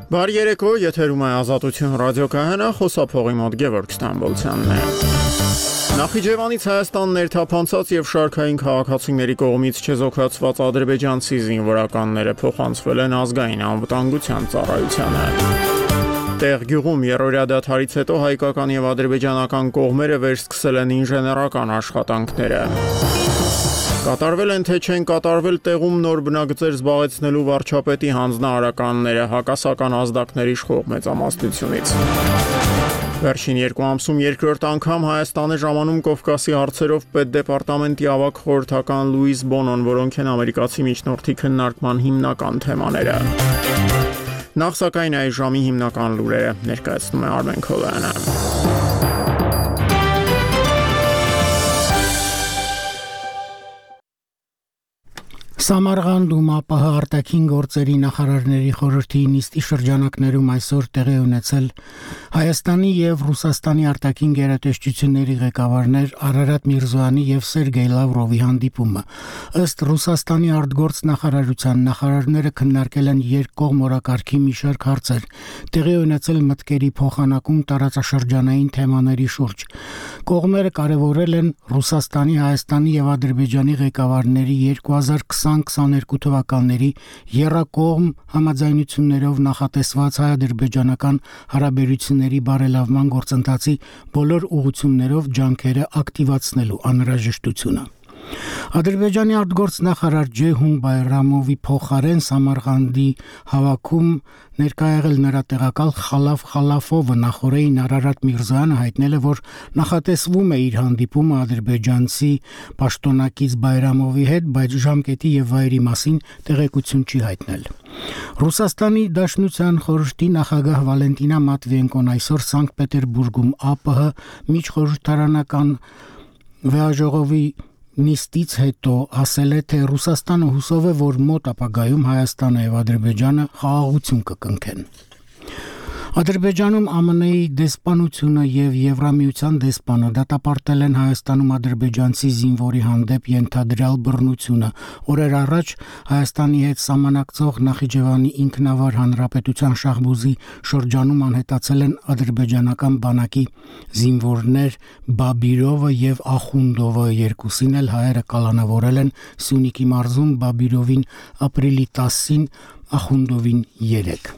Բարի երեկո, եթերում է Ազատություն ռադիոկայանը, խոսափողի մոտ Գևորգ Ստամբոլցյանն է։ Նախիջևանից Հայաստան ներթափանցած եւ շարքային քաղաքացիների կողմից չեզոքացված ադրբեջանցի զինվորականները փոխանցվել են ազգային անվտանգության ծառայությանը։ Տեղ գյուղում երրորդ դադարից հետո հայկական եւ ադրբեջանական կողմերը վերսկսել են ինժեներական աշխատանքները։ Կատարվել են թե չեն կատարվել տեղում նոր բնագծեր զբաղեցնելու վարչապետի հանձնարարականները հակասական ազդակների իշխող մեծամասնությունից։ Վերջին 2 ամսում երկրորդ անգամ Հայաստան է ժամանում Կովկասի հարցերով պետդեպարտամենտի ավագ խորհրդական Լուիս Բոնոն, որոնք են ամերիկացի միջնորդի քննարկման հիմնական թեմաները։ Նախ սակայն այս ժամի հիմնական լուրերը ներկայացնում է Արմեն Քոլյանը։ Սամարգանդում ԱՊՀ արտաքին գործերի նախարարների խորհրդի նիստի շրջանակներում այսօր տեղի ունեցել Հայաստանի եւ Ռուսաստանի արտաքին գերատեսչությունների ղեկավարներ Արարատ Միրզոյանի եւ Սերգեյ Լավրովի հանդիպումը։ Ըստ Ռուսաստանի արտգործ նախարարության նախարարները քննարկել են երկկողմ օրակարգի մի շարք հարցեր, տեղի ունեցել մտքերի փոխանակում տարածաշրջանային թեմաների շուրջ։ Կողմերը կարևորել են Ռուսաստանի, Հայաստանի եւ Ադրբեջանի ղեկավարների 2020-22 թվականների եռակողմ համաձայնություններով նախատեսված հայ-ադրբեջանական հարաբերությունների բարելավման գործընթացի բոլոր ուղղություններով ջանքերը ակտիվացնելու անհրաժեշտությունը։ Ադրբեջանի արտգործնախարար Ջեյհուն Բայրամովի փոխարեն Սամարգանդի հավաքում ներկայ եղել նրա տեղակալ Խալաֆ Խալաֆովը նախորդին Արարատ Միրզոյանը հայտնել է, որ նախատեսվում է իր հանդիպումը ադրբեջանցի պաշտոնակից Բայրամովի հետ, բայց ժամկետի եւ վայրի մասին տեղեկություն չի հայտնել։ Ռուսաստանի Դաշնության խորհրդի նախագահ Վալենտինա Մատվիենկոն այսօր Սանկտ Պետերբուրգում ԱՊՀ միջխորհրդարանական վեաժողովի նիստից հետո ասել է, թե Ռուսաստանը հուսով է, որ մոտ ապագայում Հայաստանը եւ Ադրբեջանը խաղաղություն կկնքեն։ Ադրբեջանում ԱՄՆ-ի դեսպանությունը եւ Եվրամիության դեսպանը դատապարտել են Հայաստանում ադրբեջանցի զինվորի հանդեպ ենթադրյալ բռնությունը։ Օրեր առաջ Հայաստանի հետ սահմանակցող Նախիջևանի ինքնավար հանրապետության Շահբուզի շրջանում անհետացել են ադրբեջանական բանակի զինվորներ Բաբիրովը եւ Ախունդովը, երկուսին էլ հայերը կալանավորել են Սյունիքի մարզում, Բաբիրովին ապրիլի 10-ին, Ախունդովին 3։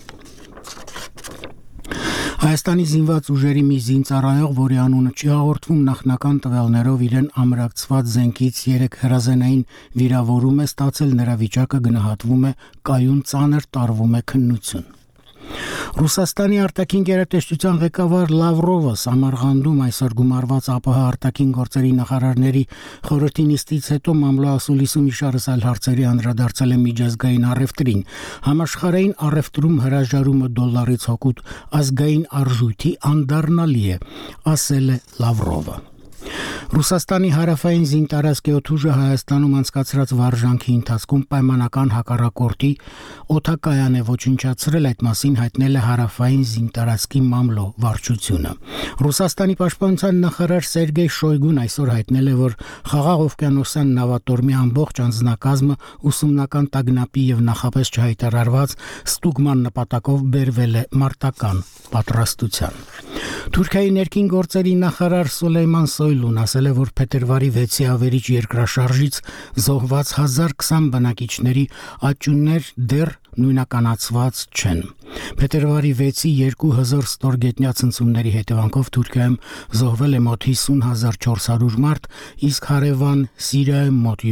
Հայաստանի զինված ուժերի մի զինծառայող, որի անունը չի հաղորդվում, նախնական տվյալներով իրեն ամրակցված զենքից 3 հրազենային վիրավորում է ստացել, նրա վիճակը գնահատվում է կայուն ծանր, տարվում է քննություն։ Ռուսաստանի արտաքին գերատեսչության ղեկավար Լավրովը Սամարգանդում այսօր գումարված ԱՊՀ արտաքին գործերի նախարարների խորհրդի նիստից հետո մամլոասուլիսում իշարս այլ հարցերի անդրադարձել է միջազգային առևտրին։ Համաշխարհային առևտրում հրաժարումը դոլարից հօգուտ ազգային արժույթի անդառնալի է, ասել է Լավրովը։ Ռուսաստանի հարավային զինտարածքի օդուժը Հայաստանում անցկացրած վարժանքի ընթացքում պայմանական հակառակորդի օդակայան է ոչնչացրել, այդ մասին հայտնել է հարավային զինտարածքի մամլո վարչությունը։ Ռուսաստանի պաշտպանության նախարար Սերգեյ Շոյգուն այսօր հայտնել է, որ Խաղաղ օվկիանոսյան նավատորմի ամբողջ անձնակազմը ուսումնական տագնապի եւ նախապես չհայտարարված ստուգման նպատակով բերվել է մարտական պատրաստության։ Թուրքիայի ներքին գործերի նախարար Սոլեյման Սոյլուն ասել է, որ փետրվարի 6-ի ավերիչ երկրաշարժից զոհված 1020 բնակիչների աճյուններ դեռ նույնականացված չեն։ Փետրվարի 6-ի 2000 ստորգետնյա ցնցումների հետևանքով Թուրքիայում զոհվել է մոտ 50400 մարդ, իսկ հարևան Սիրիայում մոտ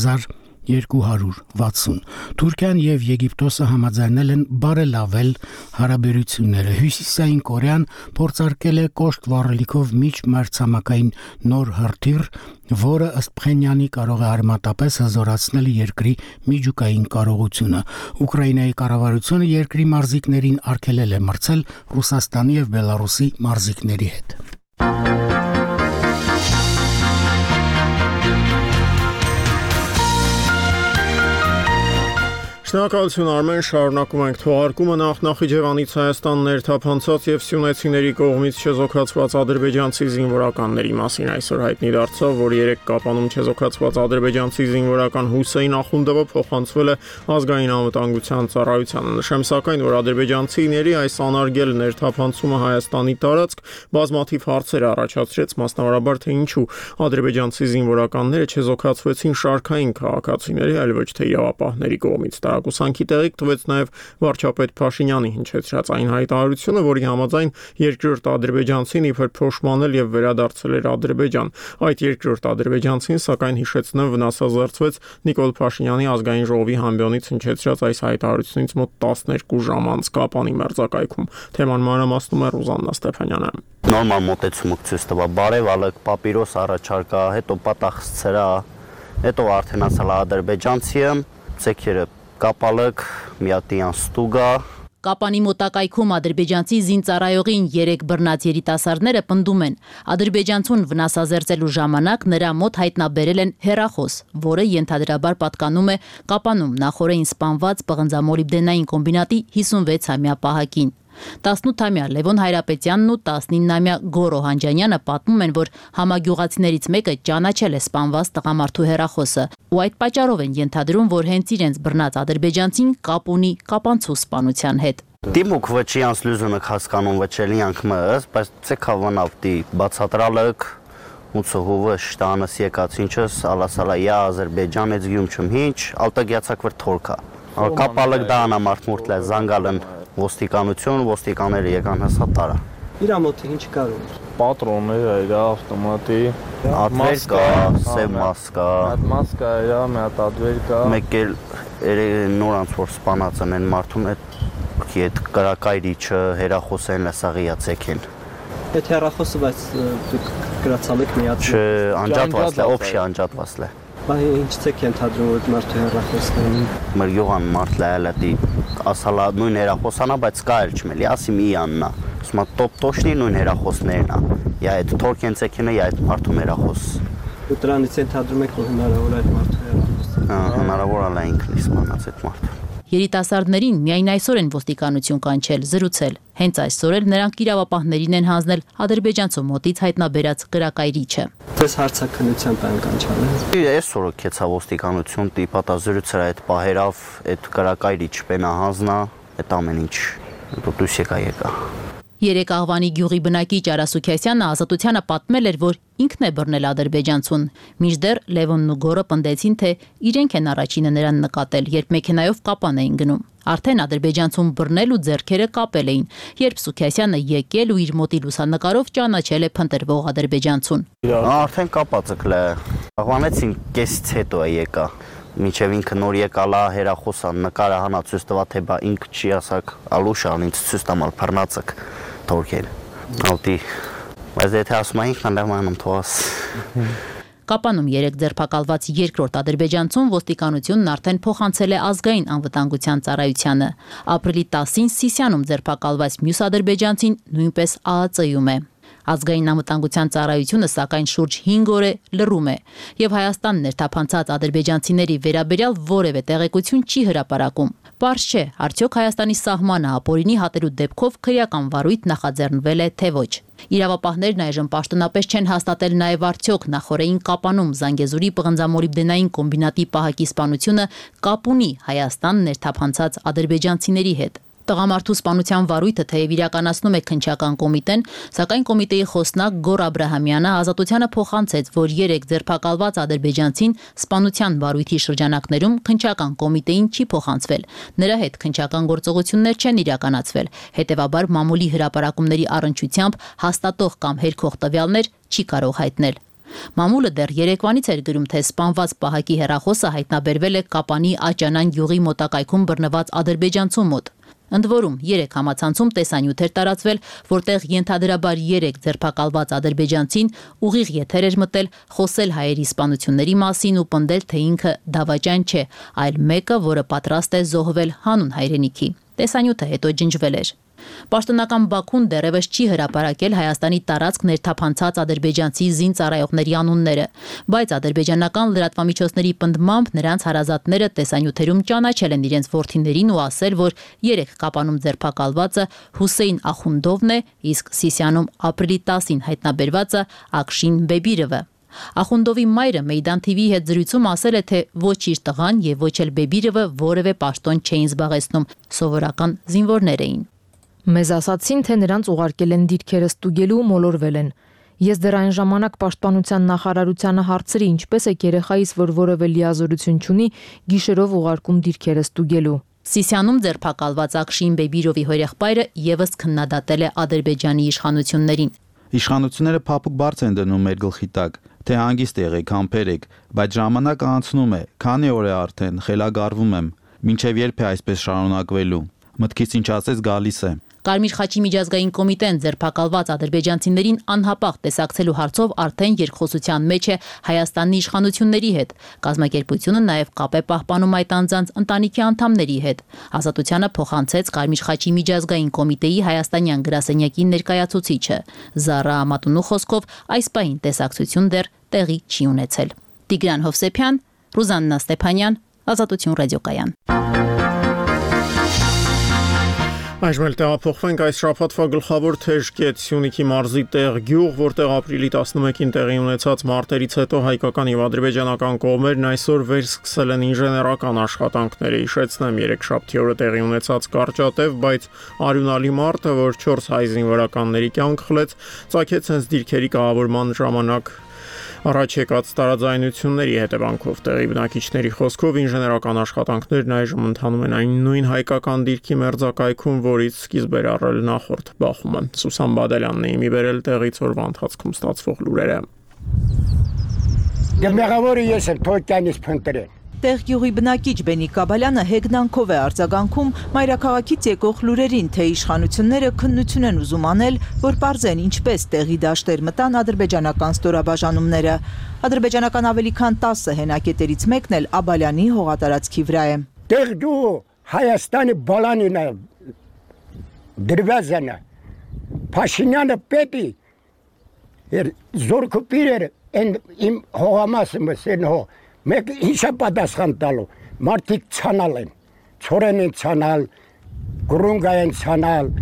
7260։ Թուրքիան եւ Եգիպտոսը համաձայնել են բարելավել հարաբերությունները։ Հյուսիսային Կորեան փորձարկել է կոշտ վառելիքով միջմայրցամաքային նոր հրթիռ, որը ըստ Փխենյանի կարող է արմատապես հզորացնել երկրի միջուկային կարողությունը։ Ուկրաինայի կառավարությունը երկրի մարզիկներին արգելել է մրցել Ռուսաստանի եւ Բելարուսի մարզիկների հետ։ Շնորհակալություն Արմեն, շարունակում ենք թողարկումը Նախիջևանից Հայաստան ներթափանցած եւ սյունեցիների կողմից չեզոքացված ադրբեջանցի զինվորականների մասին այսօր հայտնի դարձավ, որ 3 Կապանում չեզոքացված ադրբեջանցի զինվորական Հուսեյն Ախունդովը փոխանցվել է ազգային անվտանգության ծառայությանը։ Նշեմ սակայն, որ ադրբեջանցիների այս անարգել ներթափանցումը Հայաստանի տարածք բազմաթիվ հարցեր առաջացրեց, մասնավորաբար թե ինչու ադրբեջանցի զինվորականները չեզոքացվեցին շարքային քաղաքացիների, այլ ոչ թե իրավապահների կողմից։ Տարակուսանքի տեղիք տվեց նաև վարչապետ Փաշինյանի հնչեցրած այն հայտարարությունը, որի համաձայն երկրորդ ադրբեջանցին իբր փոշմանել եւ վերադարձել էր Ադրբեջան։ Այդ երկրորդ ադրբեջանցին սակայն հիշեցնեմ վնասազերծվեց Նիկոլ Փաշինյանի ազգային ժողովի համբյոնից հնչեցրած այս հայտարարությունից մոտ 12 ժամ անց Կապանի մերձակայքում։ Թեման մանրամասնում է Ռուզաննա Ստեփանյանը։ Նորմալ մոտեցումք ցույց տվա բարև ալեկ պապիրոս առաջարկա, հետո պատախցրա, հետո արդեն ասալ ադրբեջանցիը, ցեկերը կապալակ միատյան ստուգա Կապանի մոտակայքում ադրբեջանցի զինծառայողին 3 բռնած երիտասարդները պնդում են. ադրբեջանցուն վնասազերծելու ժամանակ նրա մոտ հայտնաբերել են հեռախոս, որը ենթադրաբար պատկանում է Կապանում նախօրեին սպանված պղնձամոլիբդենային կոմբինատի 56-ամյա պահակին։ 18-ամյա Լևոն Հայրապետյանն ու 19-ամյա Գորո Հանջանյանը պատմում են, որ համագյուղացիներից մեկը ճանաչել է սպանված տղամարդու հեռախոսը, ու այդ պատճառով են ենթադրում, որ հենց իրենց բռնած ադրբեջանցին կապ ունի կապանցու սպանության հետ։ Դիմուկ վճիանց լուզունը հասկանում վճելիանք մըս, բայց ցեքավանավտի բացատրալակ Մուցողովը շտանս եկած ինչս ալասալա յա Ադրբեջանից գյումչում հինչ ալտագյացակ վր թորքա կապալակ դա անամարտ մուրտլե զանգալն ոստիկանները եկան հսա տարա Իրա մոտ ինչ կար Պատրոններ էր ավտոմատի Ատվեր կա, սև մասկա Այդ մասկա էր, մի հատ ատվեր կա Մեկ էլ նորանց որ սպանած են մարդուն այդ կրակայրիչը հերախոսեն լսաղիա ցեկեն Այդ հեռախոսը բայց դուք գրացալ եք միած Անջատված է, օբշի անջատված է Բայց ինչ ցեք ենթադրում որ մարդու հեռախոսն է Մեր յուղան մարդ լայալատի ասալա նույն հերախոսանա, բայց կա էլ չմելի, ասի մի աննա Սմա տոպ տոշնի նույն հերախոսներն է Յա այդ թորքեն ցեկինը, յա այդ մարդու հերախոս Ու դրանից ենթադրում եք որ հնարավոր այդ մարդու հեռախոսը Հնարավոր ալա ինքն իսմանած այդ մարդը Երիտասարդներին միայն այսօր են ոստիկանություն կանչել, զրուցել։ Հենց այսօր էլ նրանք իրավապահներին են հանձնել ադրբեջանցու մոտից հայտնաբերած կրակայրիչը։ Դες հարցակնությամբ են կանչել։ Այսօր կեցա ոստիկանություն տիպատա զրուցել այդ պահերով այդ կրակայրիչ պենա հանձնա, այդ ամեն ինչ դուս եկա։ Երեք աղվանի գյուղի բնակիչ Արասուքյասյանը ազատությանը պատմել էր, որ ինքն է բռնել ադրբեջանցուն։ Մինչդեռ Լևոնն ու Գորը պնդեցին, թե իրենք են առաջինը նրան նկատել, երբ մեքենայով Կապան էին գնում։ Արդեն ադրբեջանցուն բռնել ու ձեռքերը կապել էին, երբ Սուքյասյանը եկել ու իր մոտի լուսանկարով ճանաչել է փնտրվող ադրբեջանցուն։ Արդեն կապած ըկլե։ Աղվանեցին կեսից հետո եկա։ Մինչև ինքը նոր եկալա հերախոսը նկարը հանա ցույց տվա թե բա ինքը չի ասակ ալուշան ինձ ցույց տամալ փռնացակ թորքել ալտի բայց եթե ասում ինքն լավանում թողած Կապանում 3 ձերբակալված երկրորդ ադրբեջանցուն ոստիկանությունն արդեն փոխանցել է ազգային անվտանգության ծառայությանը ապրիլի 10-ին Սիսիանում ձերբակալված մյուս ադրբեջանցին նույնպես ԱԱԾ-ում է Ազգային անվտանգության ծառայությունը սակայն շուրջ 5 օր է լռում է եւ Հայաստան ներթափանցած ադրբեջանցիների վերաբերյալ որևէ տեղեկություն չի հրապարակում։ Պարզ չէ, արդյոք Հայաստանի սահմանը ապօրինի հատելու դեպքով քրեական վարույթ նախաձեռնվել է թե ոչ։ Իրավապահներն այժմ պաշտոնապես չեն հաստատել նաև արդյոք նախօրեին Կապանում Զանգեզուրի պղնձամոլիբդենային կոմբինատի պահակի սպանությունը կապ ունի Հայաստան ներթափանցած ադրբեջանցիների հետ։ Տղամարդու սպանության վարույթը թեև իրականացնում է քննչական կոմիտեն, սակայն կոմիտեի խոսնակ Գոր Աբրահամյանը ազատությանը փոխանցեց, որ 3 ձերբակալված ադրբեջանցին սպանության վարույթի շրջանակներում քննչական կոմիտեին չի փոխանցվել։ Նրա հետ քննչական գործողություններ չեն իրականացվել, հետևաբար մամուլի հրապարակումների առնչությամբ հաստատող կամ հերքող տվյալներ չի կարող հայտնել։ Մամուլը դեռ երեկվանից էր գրում, թե սպանված պահակի հեռախոսը հայտնաբերվել է Կապանի Աճանան գյուղի մոտակայքում բռնված ադրբեջանցու մոտ։ Ընդ որում 3 համացանցում տեսանյութ էր տարածվել, որտեղ ենթադրաբար 3 ձերբակալված ադրբեջանցին ուղիղ եթեր էր մտել, խոսել հայերի սպանությունների մասին ու պնդել, թե ինքը դավաճան չէ, այլ մեկը, որը պատրաստ է զոհվել հանուն հայրենիքի։ Տեսանյութը հետո ջնջվել էր։ Պաշտոնական Բաքուն դեռևս չի հրապարակել Հայաստանի տարածք ներթափանցած ադրբեջանցի զինծառայողների անունները, բայց ադրբեջանական լրատվամիջոցների պնդմամբ նրանց հարազատները տեսանյութերում ճանաչել են իրենց որդիներին ու ասել, որ 3 կապանում ձերբակալվածը Հուսեյն Ախունդովն է, իսկ Սիսիանում ապրիլի 10-ին հայտնաբերվածը Ակշին Բեբիրովը։ Ախունդովի մայրը Մեյդան TV-ի հետ զրույցում ասել է, թե ոչ իր տղան եւ ոչ էլ Բեբիրովը որևէ պաշտոն չէին զբաղեցնում, սովորական զինվորներ էին։ Մեզ ասացին, թե նրանց ուղարկել են դիրքերը ստուգելու ու մոլորվել են։ Ես դեռ այն ժամանակ պաշտպանության նախարարությանը հարցրի, ինչպես է երեխայիս, որ որևէ լիազորություն չունի, գիշերով ուղարկում դիրքերը ստուգելու։ Սիսիանում ձերբակալված Ակշին Բեբիրովի հորեղբայրը եւս քննադատել է Ադրբեջանի իշխանություններին։ Իշխանությունները փափուկ բարձ են դնում մեր գլխի տակ, թե հանգիստ եղեք, համբերեք, բայց ժամանակը անցնում է, քանի օր է արդեն, խելագարվում եմ, մինչև երբ է այսպես շարունակվելու, մտքից ինչ ասես գալիս է։ Կարմիր խաչի միջազգային կոմիտեն ձերբակալված ադրբեջանցիներին անհապաղ տեսակցելու հարցով արդեն երկխոսության մեջ է Հայաստանի իշխանությունների հետ։ Կազմակերպությունը նաև կապ է պահպանում այդ անձանց ընտանիքի անդամների հետ։ Ազատությանը փոխանցեց Կարմիր խաչի միջազգային կոմիտեի հայաստանյան գրասենյակի ներկայացուցիչը։ Զարա Ամատունու խոսքով այս պահին տեսակցություն դեռ տեղի չի ունեցել։ Տիգրան Հովսեփյան, Ռուզաննա Ստեփանյան, Ազատություն ռադիոկայան։ Այժմ էլ տեղափոխվենք այս շաբաթվա գլխավոր թեժ Սյունիքի մարզի տեղ գյուղ, որտեղ ապրիլի 11-ին տեղի ունեցած մարտերից հետո հայկական եւ ադրբեջանական կողմերն այսօր վերսկսել են ինժեներական աշխատանքները։ Հիշեցնեմ, երեքշաբթի օրը տեղի ունեցած կարճատև, բայց արյունալի մարտը, որ 4 հայ զինվորականների կյանք խլեց, ծագեց հենց դիրքերի կառավարման ժամանակ առաջ եկած տարաձայնությունների հետևանքով։ Տեղի բնակիչների խոսքով ինժեներական աշխատանքներն այժմ ընթանում են այն նույն հայկական դիրքի մերձակայքում, որից սկիզբ էր առել նախորդ բախումը։ Սուսան Բադալյանն է իմի բերել տեղից օրվա ընթացքում ստացվող լուրերը։ Մեղավորը ես եմ թոքյանից փնտրել։ Տեղ գյուղի բնակիչ Բենիկ Կաբալյանը հեգնանքով է արձագանքում մայրաքաղաքից եկող լուրերին, թե իշխանությունները քննություն են ուզում անել, որ պարզեն ինչպես տեղի դաշտեր մտան ադրբեջանական ստորաբաժանումները։ Ադրբեջանական ավելի քան 10 հենակետերից մեկն էլ Աբալյանի հողատարածքի վրա է։ Տեղ գյուղը Հայաստանի բալանին է դրվազանը։ Փաշինյանը պետի զորքը պիրեր իմ հողամասը մսեն հող։ Մեկ ինչա պատասխան տալու, մարդիկ ցանալ են, ցորեն են ցանալ, գրունգա են ցանալ,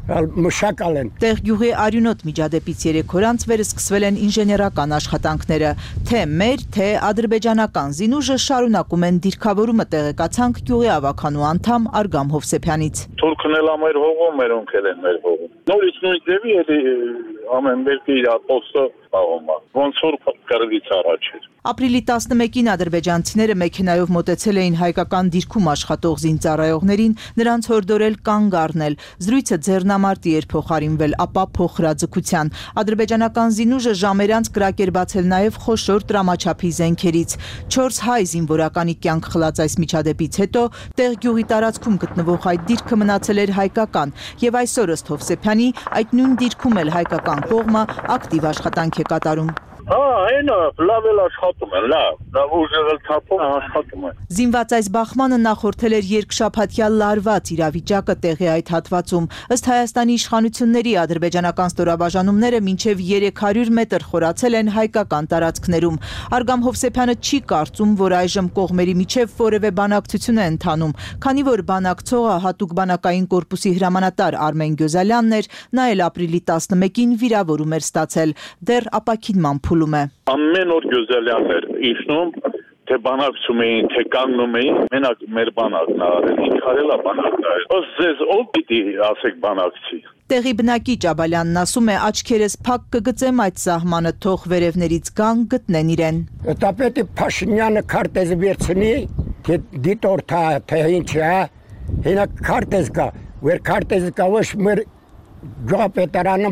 մշակալ են։ Տեղ գյուղի արյունոտ միջադեպից 3 օր անց վերսկսվել են ինժեներական աշխատանքները, թե մեր, թե ադրբեջանական զինուժը շարունակում են դիրքավորումը, տեղեկացանք գյուղի ավականու անդամ Արգամ Հովսեփյանից։ Թուրքն էլ ամեր հողում, մերոնք էլ են մեր հողում։ Նորից նույն ձևի էլի ամեն մեկը իր ապոստը պահում է, ոնց որ կրվից առաջ էր։ Ապրիլի 11-ին ադրբեջանցիները մեքենայով մոտեցել էին հայկական դիրքում աշխատող զինծառայողներին, նրանց հորդորել կանգ առնել։ Զրույցը ձեռնամարտի էր փոխարինվել, ապա փոխհրաձգության։ Ադրբեջանական զինուժը ժամեր անց կրակերբացել նաև խոշոր տրամաչափի զենքերից։ 4 հայ զինվորականի կյանք խլած այս միջադեպից հետո տեղ գյուղի տարածքում գտնվող այդ դիրքը մնացել էր հայկական, եւ այսօր ըստ Հովսեփյանի այդ նույն դիրքում էլ հայկական կողմը ակտիվ աշխատանք է կատարում։ Այնա լավ էլ աշխատում են, լավ ուժեղել թափում աշխատում են։ Զինված այս բախմանը նախորդել էր երկշաբաթյա լարված իրավիճակը տեղի այդ հատվածում։ Ըստ Հայաստանի իշխանությունների ադրբեջանական ստորաբաժանումները մինչև 300 մետր խորացել են հայկական տարածքներում։ Արգամ Հովսեփյանը չի կարծում, որ այժմ կողմերի միջև որևէ բանակցություն է ընթանում, քանի որ բանակցողը հատուկ բանակային կորպուսի հրամանատար Արմեն Գյոզալյանն էր, նա էլ ապրիլի 11-ին վիրավորում էր ստացել, դեռ ապաքինման փուլում է։ Ամեն օր Գյոզալյանն էր իշխնում, թե բանակցում էին, թե կանգնում էին, մենակ մեր բանակն արել, ինչ արել է բանակն արել։ Ըստ ձեզ ով պիտի ասեք բանակցի։ Տեղի բնակիչ Աբալյանն ասում է, աչքերս փակ կգծեմ այդ սահմանը, թող վերևներից գան գտնեն իրեն։ Տապետի Փաշինյանը քարտեզը վերցնի, թե դիտորթա, թե ինչ է, հենա քարտեզ կա, վեր քարտեզը կա, ոչ մեր գյուղապետարանը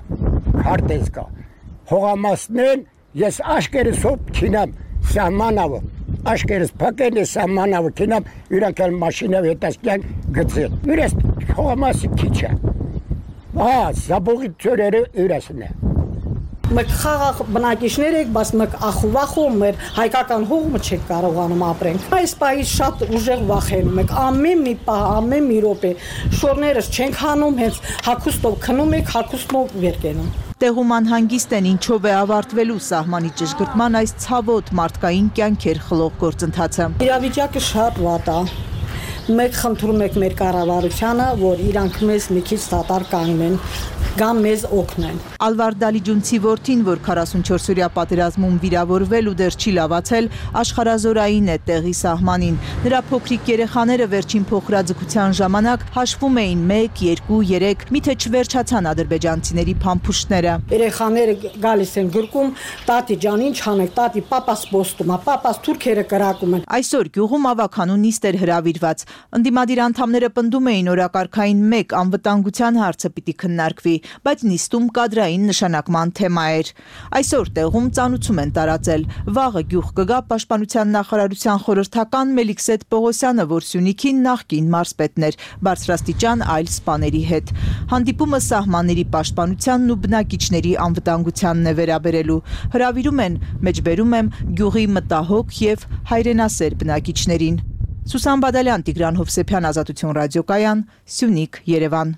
քարտեզ կա։ Հողամասնեն ես աշկերս հոպ չինամ սահմանավը, աշկերս փակեն է սահմանավը չինամ, իրանք էլ մաշինավ հետասկյան գծել։ Իրես հողամասի քիչ է, զաբողի ծորերը իրեսն է։ Մենք խաղաղ բնակիչներ ենք, բայց մենք ախու-վախու մեր հայկական հողը չենք կարողանում ապրենք։ Այս պահից շատ ուժեղ վախենում ենք, ամեն մի պահ, ամեն մի րոպե շորներս չենք հանում, հենց հագուստով քնում ենք, հագուստով վեր կենում։ Տեղում անհանգիստ են ինչով է ավարտվելու սահմանի ճշգրտման այս ցավոտ մարդկային կյանքեր խլող գործընթացը։ Իրավիճակը շատ վատ է։ Մենք խնդրում ենք մեր կառավարությանը, որ իրանք մեզ մի քիչ դատար կանգնեն, կամ մեզ օգնեն։ Ալվար Դալիջունցի որդին, որ 44-օրյա պատերազմում վիրավորվել ու դեռ չի լավացել, աշխարհազորային է տեղի սահմանին։ Նրա փոքրիկ երեխաները վերջին փոխհրաձգության ժամանակ հաշվում էին 1, 2, 3, միթե չվերջացան ադրբեջանցիների փամփուշտները։ Երեխաները գալիս են գրկում, տատի ջան, ինչ անեք, տատի պապաս պոստում է, պապաս թուրքերը կրակում են։ Այսօր գյուղում ավականու նիստ էր հրավիրված։ Ընդդիմադիր անդամները պնդում էին օրակարգային 1 անվտանգության հարցը պիտի քննարկվի, բայց նիստում կադրային նշանակման թեմա էր։ Այսօր տեղում ծանուցում են տարածել։ Վաղը գյուղ կգա Պաշտպանության նախարարության խորհրդական Մելիքսեթ Պողոսյանը, որ Սյունիքի նախկին մարզպետն էր, բարձրաստիճան այլ սպաների հետ։ Հանդիպումը սահմանների պաշտպանությանն ու բնակիչների անվտանգությանն է վերաբերելու։ Հրավիրում են, մեջբերում եմ, գյուղի մտահոգ եւ հայրենասեր բնակիչներին։ Սուսան Բադալյան, Տիգրան Հովսեփյան, Ազատություն ռադիոկայան, Սյունիք, Երևան։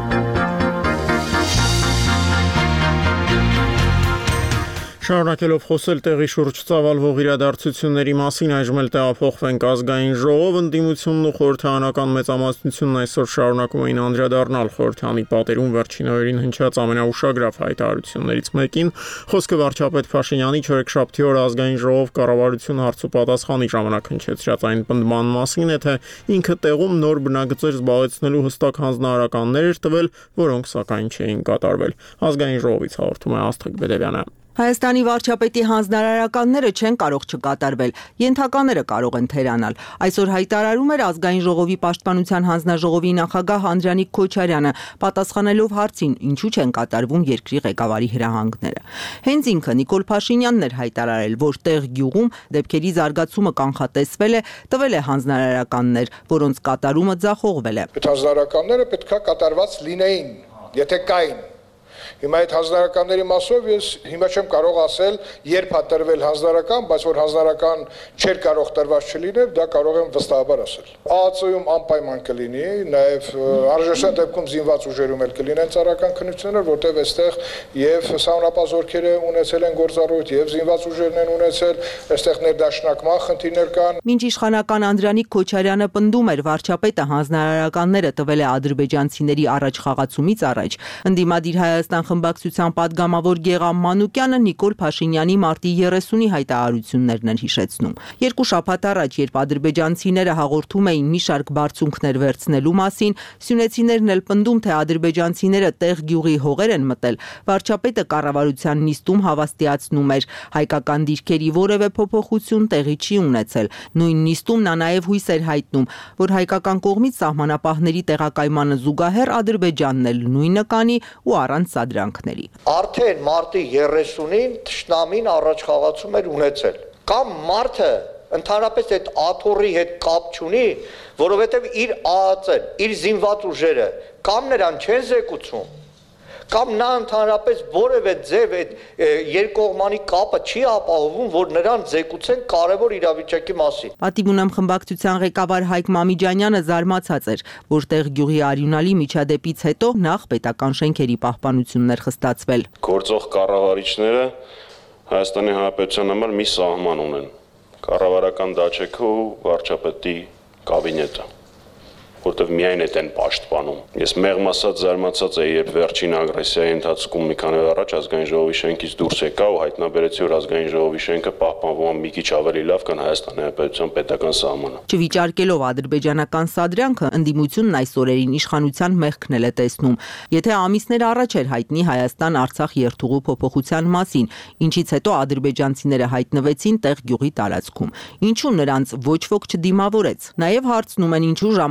Շարունակելով խոսել տեղի շուրջ ծավալվող իրադարձությունների մասին, այժմ էլ տեղափոխվենք ազգային ժողով, ընդդիմությունն ու խորհրդարանական մեծամասնությունն այսօր շարունակում էին անդրադառնալ խորհրդանի պատերում վերջին օրերին հնչած ամենաուշագրավ հայտարարություններից մեկին։ Խոսքը վարչապետ Փաշինյանի չորեքշաբթի օր ազգային ժողով կառավարություն հարց ու պատասխանի ժամանակ հնչեցրած այն պնդման մասին է, թե ինքը տեղում նոր բնագծեր զբաղեցնելու հստակ հանձնարարականներ էր տվել, որոնք սակայն չէին կատարվել։ Ազգային ժողովից հաղորդում է Աստղիկ Բեդևյանը։ Հայաստանի վարչապետի հանձնարարականները չեն կարող չկատարվել, ենթակաները կարող են թերանալ։ Այսօր հայտարարում էր ազգային ժողովի պաշտպանության հանձնաժողովի նախագահ Անդրանիկ Քոչարյանը, պատասխանելով հարցին, ինչու չեն կատարվում երկրի ղեկավարի հրահանգները։ Հենց ինքը Նիկոլ Փաշինյանն էր հայտարարել, որ տեղ գյուղում դեպքերի զարգացումը կանխատեսվել է, տվել է հանձնարարականներ, որոնց կատարումը ձախողվել է։ Այդ հանձնարարականները պետքա կատարված լինեին, եթե կային։ Հիմա այդ հանձնարարականների մասով ես հիմա չեմ կարող ասել, երբ է տրվել հանձնարարական, բայց որ հանձնարարական չէր կարող տրված չլիներ, դա կարող եմ վստահաբար ասել։ ԱԱՑ-ում անպայման կլինի, նաև անհրաժեշտ դեպքում զինված ուժերում էլ կլինեն ծառայական քննություններ, որտեղ այստեղ եւ սահմանապահ զորքերը ունեցել են գործառույթ, եւ զինված ուժերն են ունեցել, այստեղ ներդաշնակման խնդիրներ կան։ Մինչ իշխանական Անդրանիկ Քոչարյանը պնդում էր, վարչապետը հանձնարարականները տվել է ադրբեջանցիների առաջ խաղացումից առաջ, ընդդիմադիր Հայաստան խմբակցության падգամավոր Գեղամ Մանուկյանը Նիկոլ Փաշինյանի մարտի 30-ի հայտարարություններն են հիշեցնում։ Երկու շաբաթ առաջ, երբ ադրբեջանցիները հաղորդում էին մի շարք բարձունքներ վերցնելու մասին, սյունեցիներն էլ պնդում, թե ադրբեջանցիները տեղ գյուղի հողեր են մտել, վարչապետը կառավարության նիստում հավաստիացնում էր, հայկական դիրքերի որևէ փոփոխություն տեղի չի ունեցել։ Նույն նիստում նա նաև հույս էր հայտնում, որ հայկական կողմից սահմանապահների տեղակայմանը զուգահեռ Ադրբեջանն էլ նույնը կանի ու առանց սադրանքների։ Արդեն մարտի 30-ին թշնամին առաջխաղացում էր ունեցել։ Կամ մարդը ընդհանրապես այդ աթոռի հետ կապ չունի, որովհետև իր ԱԱՑ-ն, իր զինված ուժերը կամ նրան չեն զեկուցում, կամ նա ընդհանրապես որևէ ձև այդ երկկողմանի կապը չի ապահովում, որ նրան զեկուցեն կարևոր իրավիճակի մասին։ Պատիվ ունեմ խմբակցության ղեկավար Հայկ Մամիջանյանը զարմացած էր, որտեղ գյուղի արյունալի միջադեպից հետո նախ պետական շենքերի պահպանությունն էր խստացվել։ Գործող կառավարիչները Հայաստանի Հանրապետության համար մի սահման ունեն՝ կառավարական դաշինքը ու վարչապետի կաբինետը, որտեղ միայն այդ են պաշտպանում։ Ես մեղմ ասած զարմացած էի, երբ վերջին ագրեսիայի ընթացքում մի քանի օր առաջ ազգային ժողովի շենքից դուրս եկա ու հայտնաբերեցի, որ ազգային ժողովի շենքը պահպանվում է մի քիչ ավելի լավ, քան Հայաստանի Հանրապետության պետական սահմանը։ Չվիճարկելով ադրբեջանական սադրյանքը, ընդդիմությունն այս օրերին իշխանության մեղքն էլ է տեսնում։ Եթե ամիսներ առաջ էր հայտնի Հայաստան-Արցախ երթուղու փոփոխության մասին, ինչից հետո ադրբեջանցիները հայտնվեցին տեղ գյուղի տարածքում, ինչու նրանց ոչ ոք չդիմավորեց։ Նաև հարցնում են, ինչու ժամանակին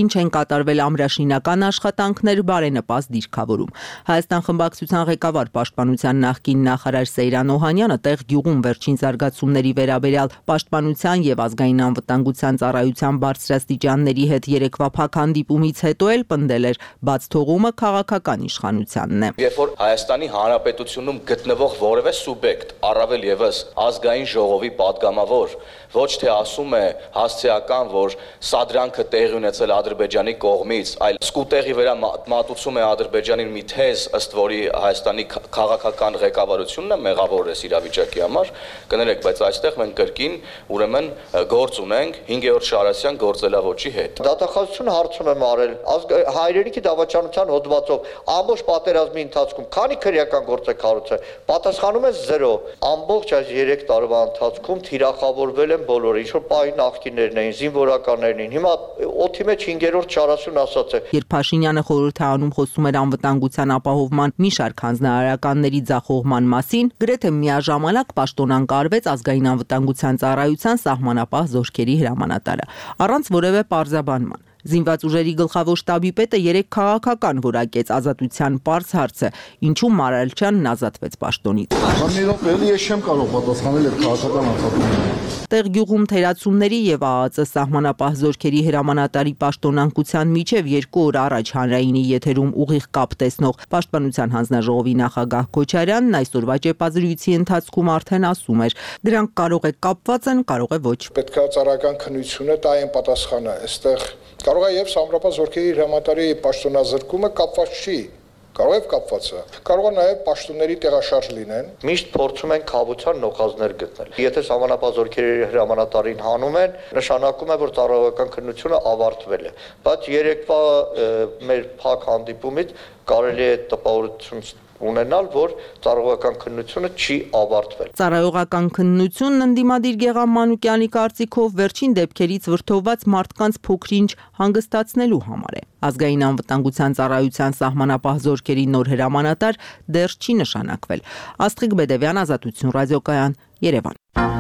չեն կատարվել ամրաշինական աշխատանքներ, բարենպաստ դիրքավորում։ Հայաստան խմբակցության ղեկավար Պաշտպանության նախկին նախարար Սեյրան Օհանյանը տեղ գյուղում վերջին զարգացումների վերաբերյալ Պաշտպանության եւ ազգային անվտանգության ծառայության բարձրաստիճանների հետ երեկվա փակ հանդիպումից հետո էլ պնդել էր բաց թողումը քաղաքական իշխանությանն է։ Երբ որ Հայաստանի Հանրապետությունում գտնվող որևէ սուբյեկտ, առավել եւս ազգային ժողովի падգամավոր, ոչ թե ասում է հասցեական, որ սադրանքը տեղի ունեցել Ադրբեջանի կողմից, այլ սկուտեղի վրա մատուցում է Ադրբեջանին մի թեզ, ըստ որի Հայաստանի քաղաքական ղեկավարությունն է մեղավոր այս իրավիճակի համար, կներեք, բայց այստեղ մենք կրկին ուրեմն գործ ունենք 5-րդ Շարասյան գործելավոճի հետ։ Դատախազությունը հարցում եմ արել հայրենիքի դավաճանության հոդվածով ամբողջ պատերազմի ընթացքում քանի քրեական գործ է կառուցել, պատասխանում է 0։ Ամբողջ այս 3 տարվա ընթացքում թիրախավորվել են բոլորը, ինչ որ պահի նախկիններն էին, զինվորականներն էին։ Հիմա օդի մեջ 5-րդ Շարասյուն ասած է։ Երբ Փաշինյանը խորհրդի անում խոսում էր անվտանգության ապահովման մի շարք հանձնարարականների ձախողման մասին, գրեթե միաժամանակ պաշտոնանկարվեց ազգային անվտանգության ծառայության սահմանապահ զորքերի հրամանատարը, առանց որևէ պարզաբանման։ Զինված ուժերի գլխավոր շտաբի պետը 3 քաղաքական որակեց ազատության պարզ հարցը, ինչու Մարալչյանն ազատվեց պաշտոնից։ Ելի ես չեմ կարող պատասխանել այդ քաղաքական հարցին։ Տեղ գյուղում թերացումների եւ ԱԱԾ սահմանապահ զորքերի հրամանատարի պաշտոնանկության միջև 2 օր առաջ հանրայինի եթերում ուղիղ կապ տեսնող Պաշտպանության հանձնաժողովի նախագահ Քոչարյանն այսօրվա ճեպազրույցի ընթացքում արդեն ասում էր. դրանք կարող է կապված են, կարող է ոչ։ Պետք է ծառայական քննությունը տա այն պատասխանը, այստեղ կարող է եւ սահմանապահ զորքերի հրամանատարի պաշտոնազրկումը կապված չի։ Կարող է կապված է։ Կարող է նաև պաշտոնների տեղաշարժ լինեն։ Միշտ փորձում են քավության նոխազներ գտնել։ Եթե սահմանապահ զորքերի հրամանատարին հանում են, նշանակում է, որ ծառայական քննությունը ավարտվել է։ Բայց երեկվա մեր փակ հանդիպումից կարելի է տպավորություն ունենալ, որ ծառայողական քննությունը չի ավարտվել։ Ծառայողական քննությունն ընդդիմադիր Գեղամ Մանուկյանի կարծիքով վերջին դեպքերից վրդովված մարդկանց փոքրինչ հանգստացնելու համար է։ Ազգային անվտանգության ծառայության սահմանապահ զորքերի նոր հրամանատար դեռ չի նշանակվել։ Աստղիկ Բեդևյան, Ազատություն ռադիոկայան, Երևան։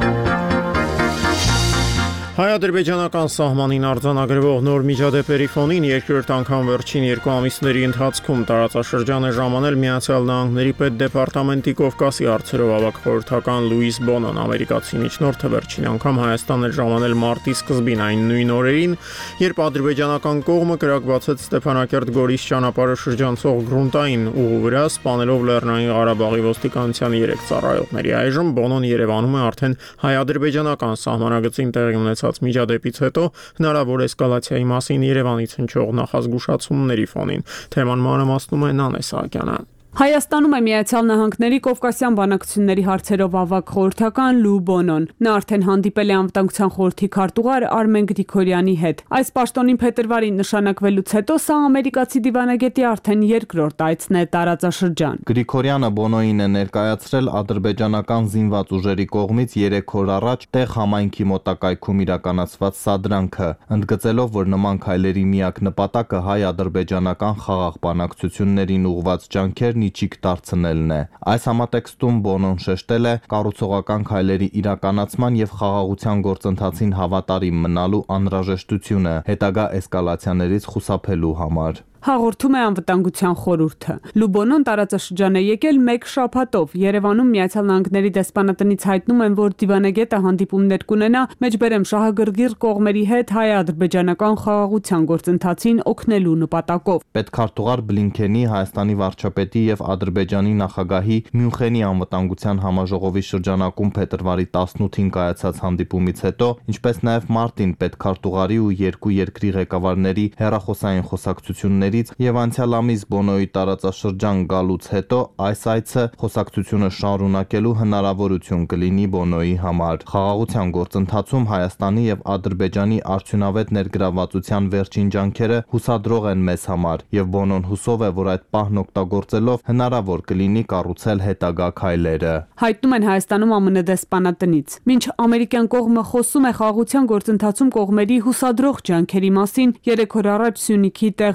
Հայ-ադրբեջանական սահմանին արձանագրվող նոր միջադեպերի ֆոնին երկրորդ անգամ վերջին 2 ամիսների ընթացքում տարածաշրջան է ժամանել Միացյալ Նահանգների պետդեպարտամենտի Կովկասի հարցերով ավագ խորհրդական Լուիս Բոնոն, ամերիկացի միջնորդը վերջին անգամ Հայաստան է ժամանել մարտի սկզբին, այն նույն օրերին, երբ ադրբեջանական կողմը կրակბացեց Ստեփանակերտ-Գորիս ճանապարհը շրջանցող գրունտային ուղու վրա, սպանելով Լեռնային Ղարաբաղի ոստիկանության 3 ծառայողների։ Այժմ Բոնոն Երևանում է արդեն հայ-ադրբեջանական սահմանագծին տեղի ունեցած միջադեպից հետո հնարավոր էսկալացիայի մասին Երևանից հնչող նախազգուշացումների ֆոնին։ Թեման մանրամասնում է Նանե Սահակյանը։ Հայաստանում է Միացյալ Նահանգների Կովկասյան բանակցությունների հարցերով ավագ խորհրդական Լու Բոնոն։ Նա արդեն հանդիպել է անվտանգության խորհրդի քարտուղար Արմեն Գրիգորյանի հետ։ Այս պաշտոնին փետրվարին նշանակվելուց հետո սա ամերիկացի դիվանագետի արդեն երկրորդ այցն է տարածաշրջան։ Գրիգորյանը Բոնոին է ներկայացրել ադրբեջանական զինված ուժերի կողմից 3 օր առաջ տեղ համայնքի մոտակայքում իրականացված սադրանքը, ընդգծելով, որ նման քայլերի միակ նպատակը հայ-ադրբեջանական խաղաղ բանակցություններին ուղղված ջանքեր իջիկ դարձնելն է։ Այս համատեքստում Բոնոն շեշտել է կառուցողական քայլերի իրականացման եւ խաղաղության գործընթացին հավատարիմ մնալու անհրաժեշտությունը հետագա էսկալացիաներից խուսափելու համար։ Հաղորդում է անվտանգության խորհուրդը։ Լուբոնոն տարածաշրջան է եկել 1 շաբաթով։ Երևանում Միացյալ Նահանգների դեսպանատնից հայտնում են, որ դիվանագետը հանդիպումներ կունենա մեջբերեմ շահագրգիռ կողմերի հետ հայ-ադրբեջանական խաղաղության գործընթացին օգնելու նպատակով։ Պետքարտուղար Բլինքենի, Հայաստանի վարչապետի եւ Ադրբեջանի նախագահի Մյունխենի անվտանգության համաժողովի շրջանակում փետրվարի 18-ին կայացած հանդիպումից հետո, ինչպես նաեւ մարտին պետքարտուղարի ու երկու երկրի ղեկավարների հեռախոսային խոսակցություններ եւ անցյալ ամիս Բոնոյի տարածաշրջան գալուց հետո այս այցը խոսակցությունը շարունակելու հնարավորություն կլինի Բոնոյի համար։ Խաղաղության գործընթացում Հայաստանի եւ Ադրբեջանի արդյունավետ ներգրավվածության վերջին ջանքերը հուսադրող են մեզ համար եւ Բոնոն հուսով է, որ այդ պահն օգտագործելով հնարավոր կլինի կառուցել հետագա քայլերը։ Հայտնում են Հայաստանում ԱՄՆ դեսպանատնից։ Մինչ ամերիկյան կողմը խոսում է խաղաղության գործընթացում կողմերի հուսադրող ջանքերի մասին, 3 օր առաջ Սյունիքի տեղ գյուղում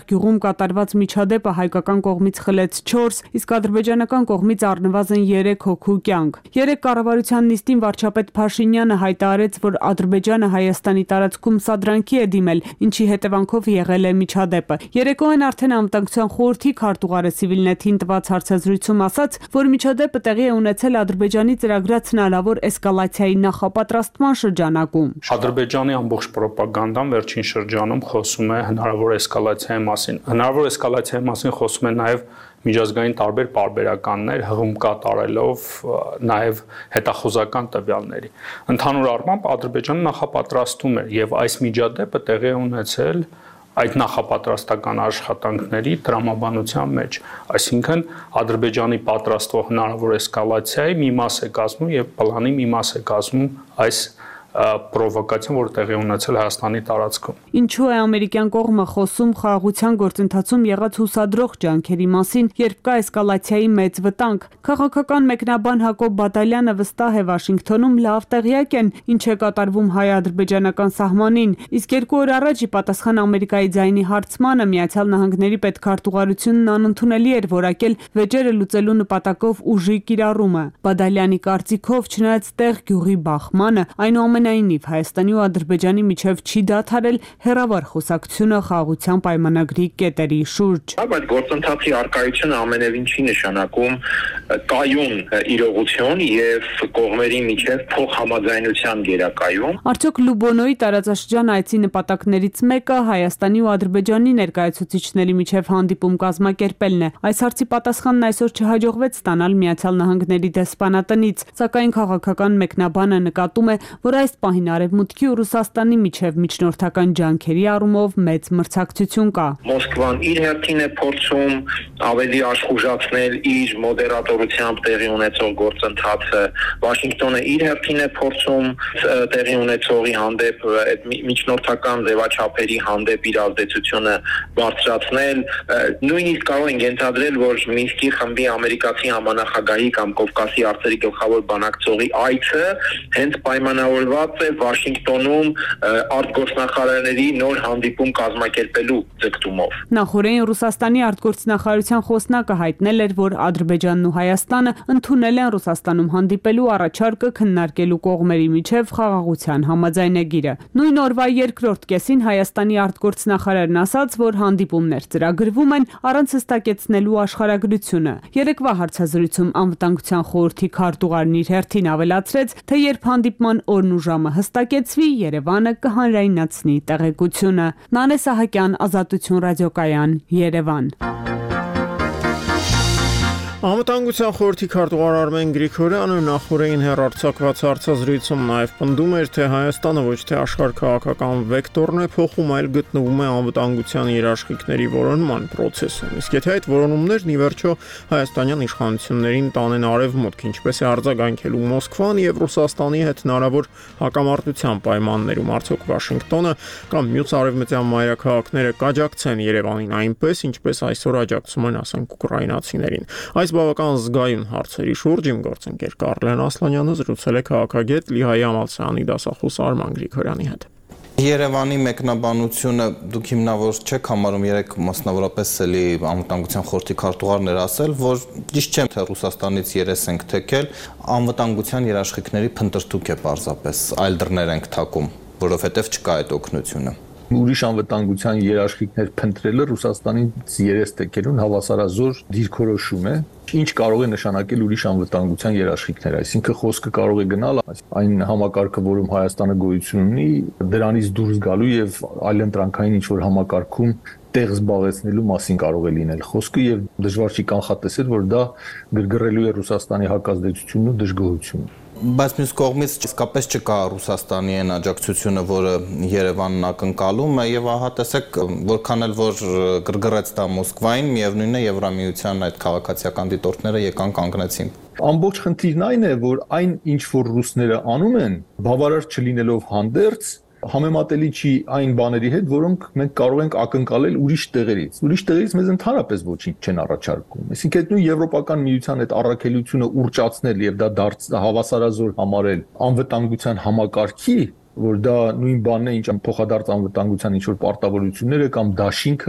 կատարված միջադեպը հայկական կողմից խլեց 4, իսկ ադրբեջանական կողմից առնվազն 3 հոգու կյանք։ Երեկ կառավարության նիստին վարչապետ Փաշինյանը հայտարարեց, որ Ադրբեջանը Հայաստանի տարածքում սադրանքի է դիմել, ինչի հետևանքով եղել է միջադեպը։ Երեկոյան արդեն անվտանգության խորհրդի քարտուղարը Civilnet-ին տված հարցազրույցում ասաց, որ միջադեպը տեղի է ունեցել Ադրբեջանի ծրագրած հնարավոր էսկալացիայի նախապատրաստման շրջանակում։ Ադրբեջանի ամբողջ ռոպագանդան վերջին շրջանում խոսում է հնարավոր էսկալացիայի մասին։ Հնարավոր էսկալացիայի մասին խոսում են նաև միջազգային տարբեր պարբերականներ, հղում կատարելով նաև հետախուզական տվյալների։ Ընդհանուր առմամբ Ադրբեջանը նախապատրաստում էր եւ այս միջադեպը տեղի է ունեցել այդ նախապատրաստական աշխատանքների տրամաբանության մեջ, այսինքն Ադրբեջանի պատրաստվող հնարավոր էսկալացիայի մի մաս է կազմում եւ պլանի մի մաս է կազմում այս պրովոկացիան, որ տեղի ունեցել Հայաստանի տարածքում։ Ինչու է ամերիկյան կողմը խոսում խաղաղության գործընթացում եղած հուսադրող ջանքերի մասին, երբ կա էսկալացիայի մեծ վտանգ։ Քաղաքական մեկնաբան Հակոբ Բադալյանը վստահ է Վաշինգտոնում լավ տեղյակ են, ինչ է կատարվում հայ-ադրբեջանական սահմանին, իսկ 2 օր առաջ ի պատասխան Ամերիկայի ձայնի հարցմանը Միացյալ Նահանգների պետքարտուղարությունն անընդունելի էր որակել վեճերը լուծելու նպատակով ուժի կիրառումը։ Բադալյանի կարծիքով, չնայած տեղ գյուղի բախմանը, այնուամենայնիվ Հայաստանի ու Ադրբեջանի միջև չի դադարել հեռավար խոսակցությունը խաղաղության պայմանագրի կետերի շուրջ։ Բայց գործընթացի արկայությունը ամենևին չի նշանակում կայուն իրողություն եւ կողմերի միջև փոխհամաձայնության գերակայում։ Արդյոք Լուբոնոյի տարածաշրջան այցի նպատակներից մեկը Հայաստանի ու Ադրբեջանի ներկայացուցիչների միջև հանդիպում կազմակերպելն է։ Այս հարցի պատասխանն այսօր չհաջողվեց ստանալ Միացյալ Նահանգների դեսպանատնից, սակայն քաղաքական մեկնաբանը նկատում է, որ այս պահին Արևմուտքի ու Ռուսաստանի միջև միջնորդական ջանքերի առումով մեծ մրցակցություն կա։ Մոսկվան իր հերթին է փորձում ավելի աշխուժացնել իր մոդերատորությամբ տեղի ունեցող գործընթացը, Վաշինգտոնը իր հերթին է փորձում տեղի ունեցողի հանդեպ այդ միջնորդական ձևաչափերի հանդեպ իր ազդեցությունը բարձրացնել, նույնիսկ կարող են ենթադրել, որ Մինսկի խմբի ամերիկացի համանախագահի կամ Կովկասի հարցերի գլխավոր բանակցողի այցը հենց պայմանավորված է Վաշինգտոնում արտգործնախարարների նոր հանդիպում կազմակերպելու ձգտումով։ Նախորդին Ռուսաստանի արտգործնախարարության խոսնակը հայտնել էր, որ Ադրբեջանն ու Հայաստանը ընդունել են Ռուսաստանում հանդիպելու առաջարկը քննարկելու կողմերի միջև խաղաղության համաձայնագիրը։ Նույն օրվա երկրորդ կեսին Հայաստանի արտգործնախարարն ասաց, որ հանդիպումներ ծրագրվում են առանց հստակեցնելու աշխարհագրությունը։ Երեկվա հարցազրույցում անվտանգության խորհրդի քարտուղարն իր հերթին ավելացրեց, թե երբ հանդիպման օրն ու ժամը հստակեցվի, Երևանը կհանրայնացնի տեղեկությունը։ Նանե Սահակյան, Ազատություն ռադիոկայան, Երևան։ Անվտանգության խորհրդի քարտուղար Արմեն Գրիգորյանը նախորդին հեռարձակված հարցազրույցում նաև պնդում էր, թե Հայաստանը ոչ թե աշխարհաքաղաքական վեկտորն է փոխում, այլ գտնվում է անվտանգության երաշխիքների որոնման process-ում։ Իսկ եթե այդ որոնումներն ի վերջո հայաստանյան իշխանություններին տանեն արևմուտք, ինչպես է արձագանքելու Մոսկվան եւ Ռուսաստանի հետ հնարավոր հակամարտության պայմաններում, արդյոք Վաշինգտոնը կամ մյուս արևմտյան մայրաքաղաքները կաջակցեն Երևանին այնպես, ինչպես այսօր աջակցում են, ասենք, ուկրաինացիներին։ Այս բավական զգայուն հարցերի շուրջ իմ գործընկեր Կարլեն Ասլանյանը զրուցել է քաղաքագետ Լիհայի Ամալսյանի դասախոս Արման Գրիգորյանի հետ։ Երևանի մեկնաբանությունը դուք հիմնավոր չեք համարում, երեք մասնավորապես էլի անվտանգության խորհրդի քարտուղարն էր ասել, որ ճիշտ չէ, թե Ռուսաստանից երես ենք թեքել, անվտանգության երաշխիքների փնտրտուք է պարզապես, այլ դռներ ենք թակում, որովհետև չկա այդ օգնությունը։ Ուրիշ անվտանգության երաշխիքներ փնտրելը Ռուսաստանից երես թեքելուն հավասարազոր դիրքորոշում է, ինչ կարող է նշանակել ուրիշ անվտանգության երաշխիքներ, այսինքն խոսքը կարող է գնալ այն համակարգը, որում Հայաստանը գոյություն ունի, դրանից դուրս գալու եւ այլընտրանքային ինչ-որ համակարգում տեղ զբաղեցնելու մասին կարող է լինել խոսքը եւ դժվար չի կանխատեսել, որ դա գրգռելու է Ռուսաստանի հակազդեցությունն ու դժգոհությունը։ Բայց մյուս կողմից իսկապես չկա Ռուսաստանի այն աջակցությունը, որը Երևանն ակնկալում է եւ ահա տեսեք, որքան էլ որ գրգռեց դա Մոսկվային, միևնույնն է Եվրամիության այդ քաղաքացիական դիտորդները եկան կանգնեցին։ Ամբողջ խնդիրն այն է, որ այն ինչ որ ռուսները անում են, բավարար չլինելով հանդերձ համեմատելի չի այն բաների հետ, որոնք մենք կարող ենք ակնկալել ուրիշ տեղերից։ Ուրիշ տեղերից մեզ ընդհանրապես ոչինչ չեն առաջարկում։ Այսինքն այդ նույն Եվրոպական միության այդ առաքելությունը ուռճացնել եւ դա հավասարազոր համարել անվտանգության համակարգի, որ դա նույն բանն է, ինչ փոխադարձ անվտանգության ինչ որ պարտավորությունները կամ դաշինքը,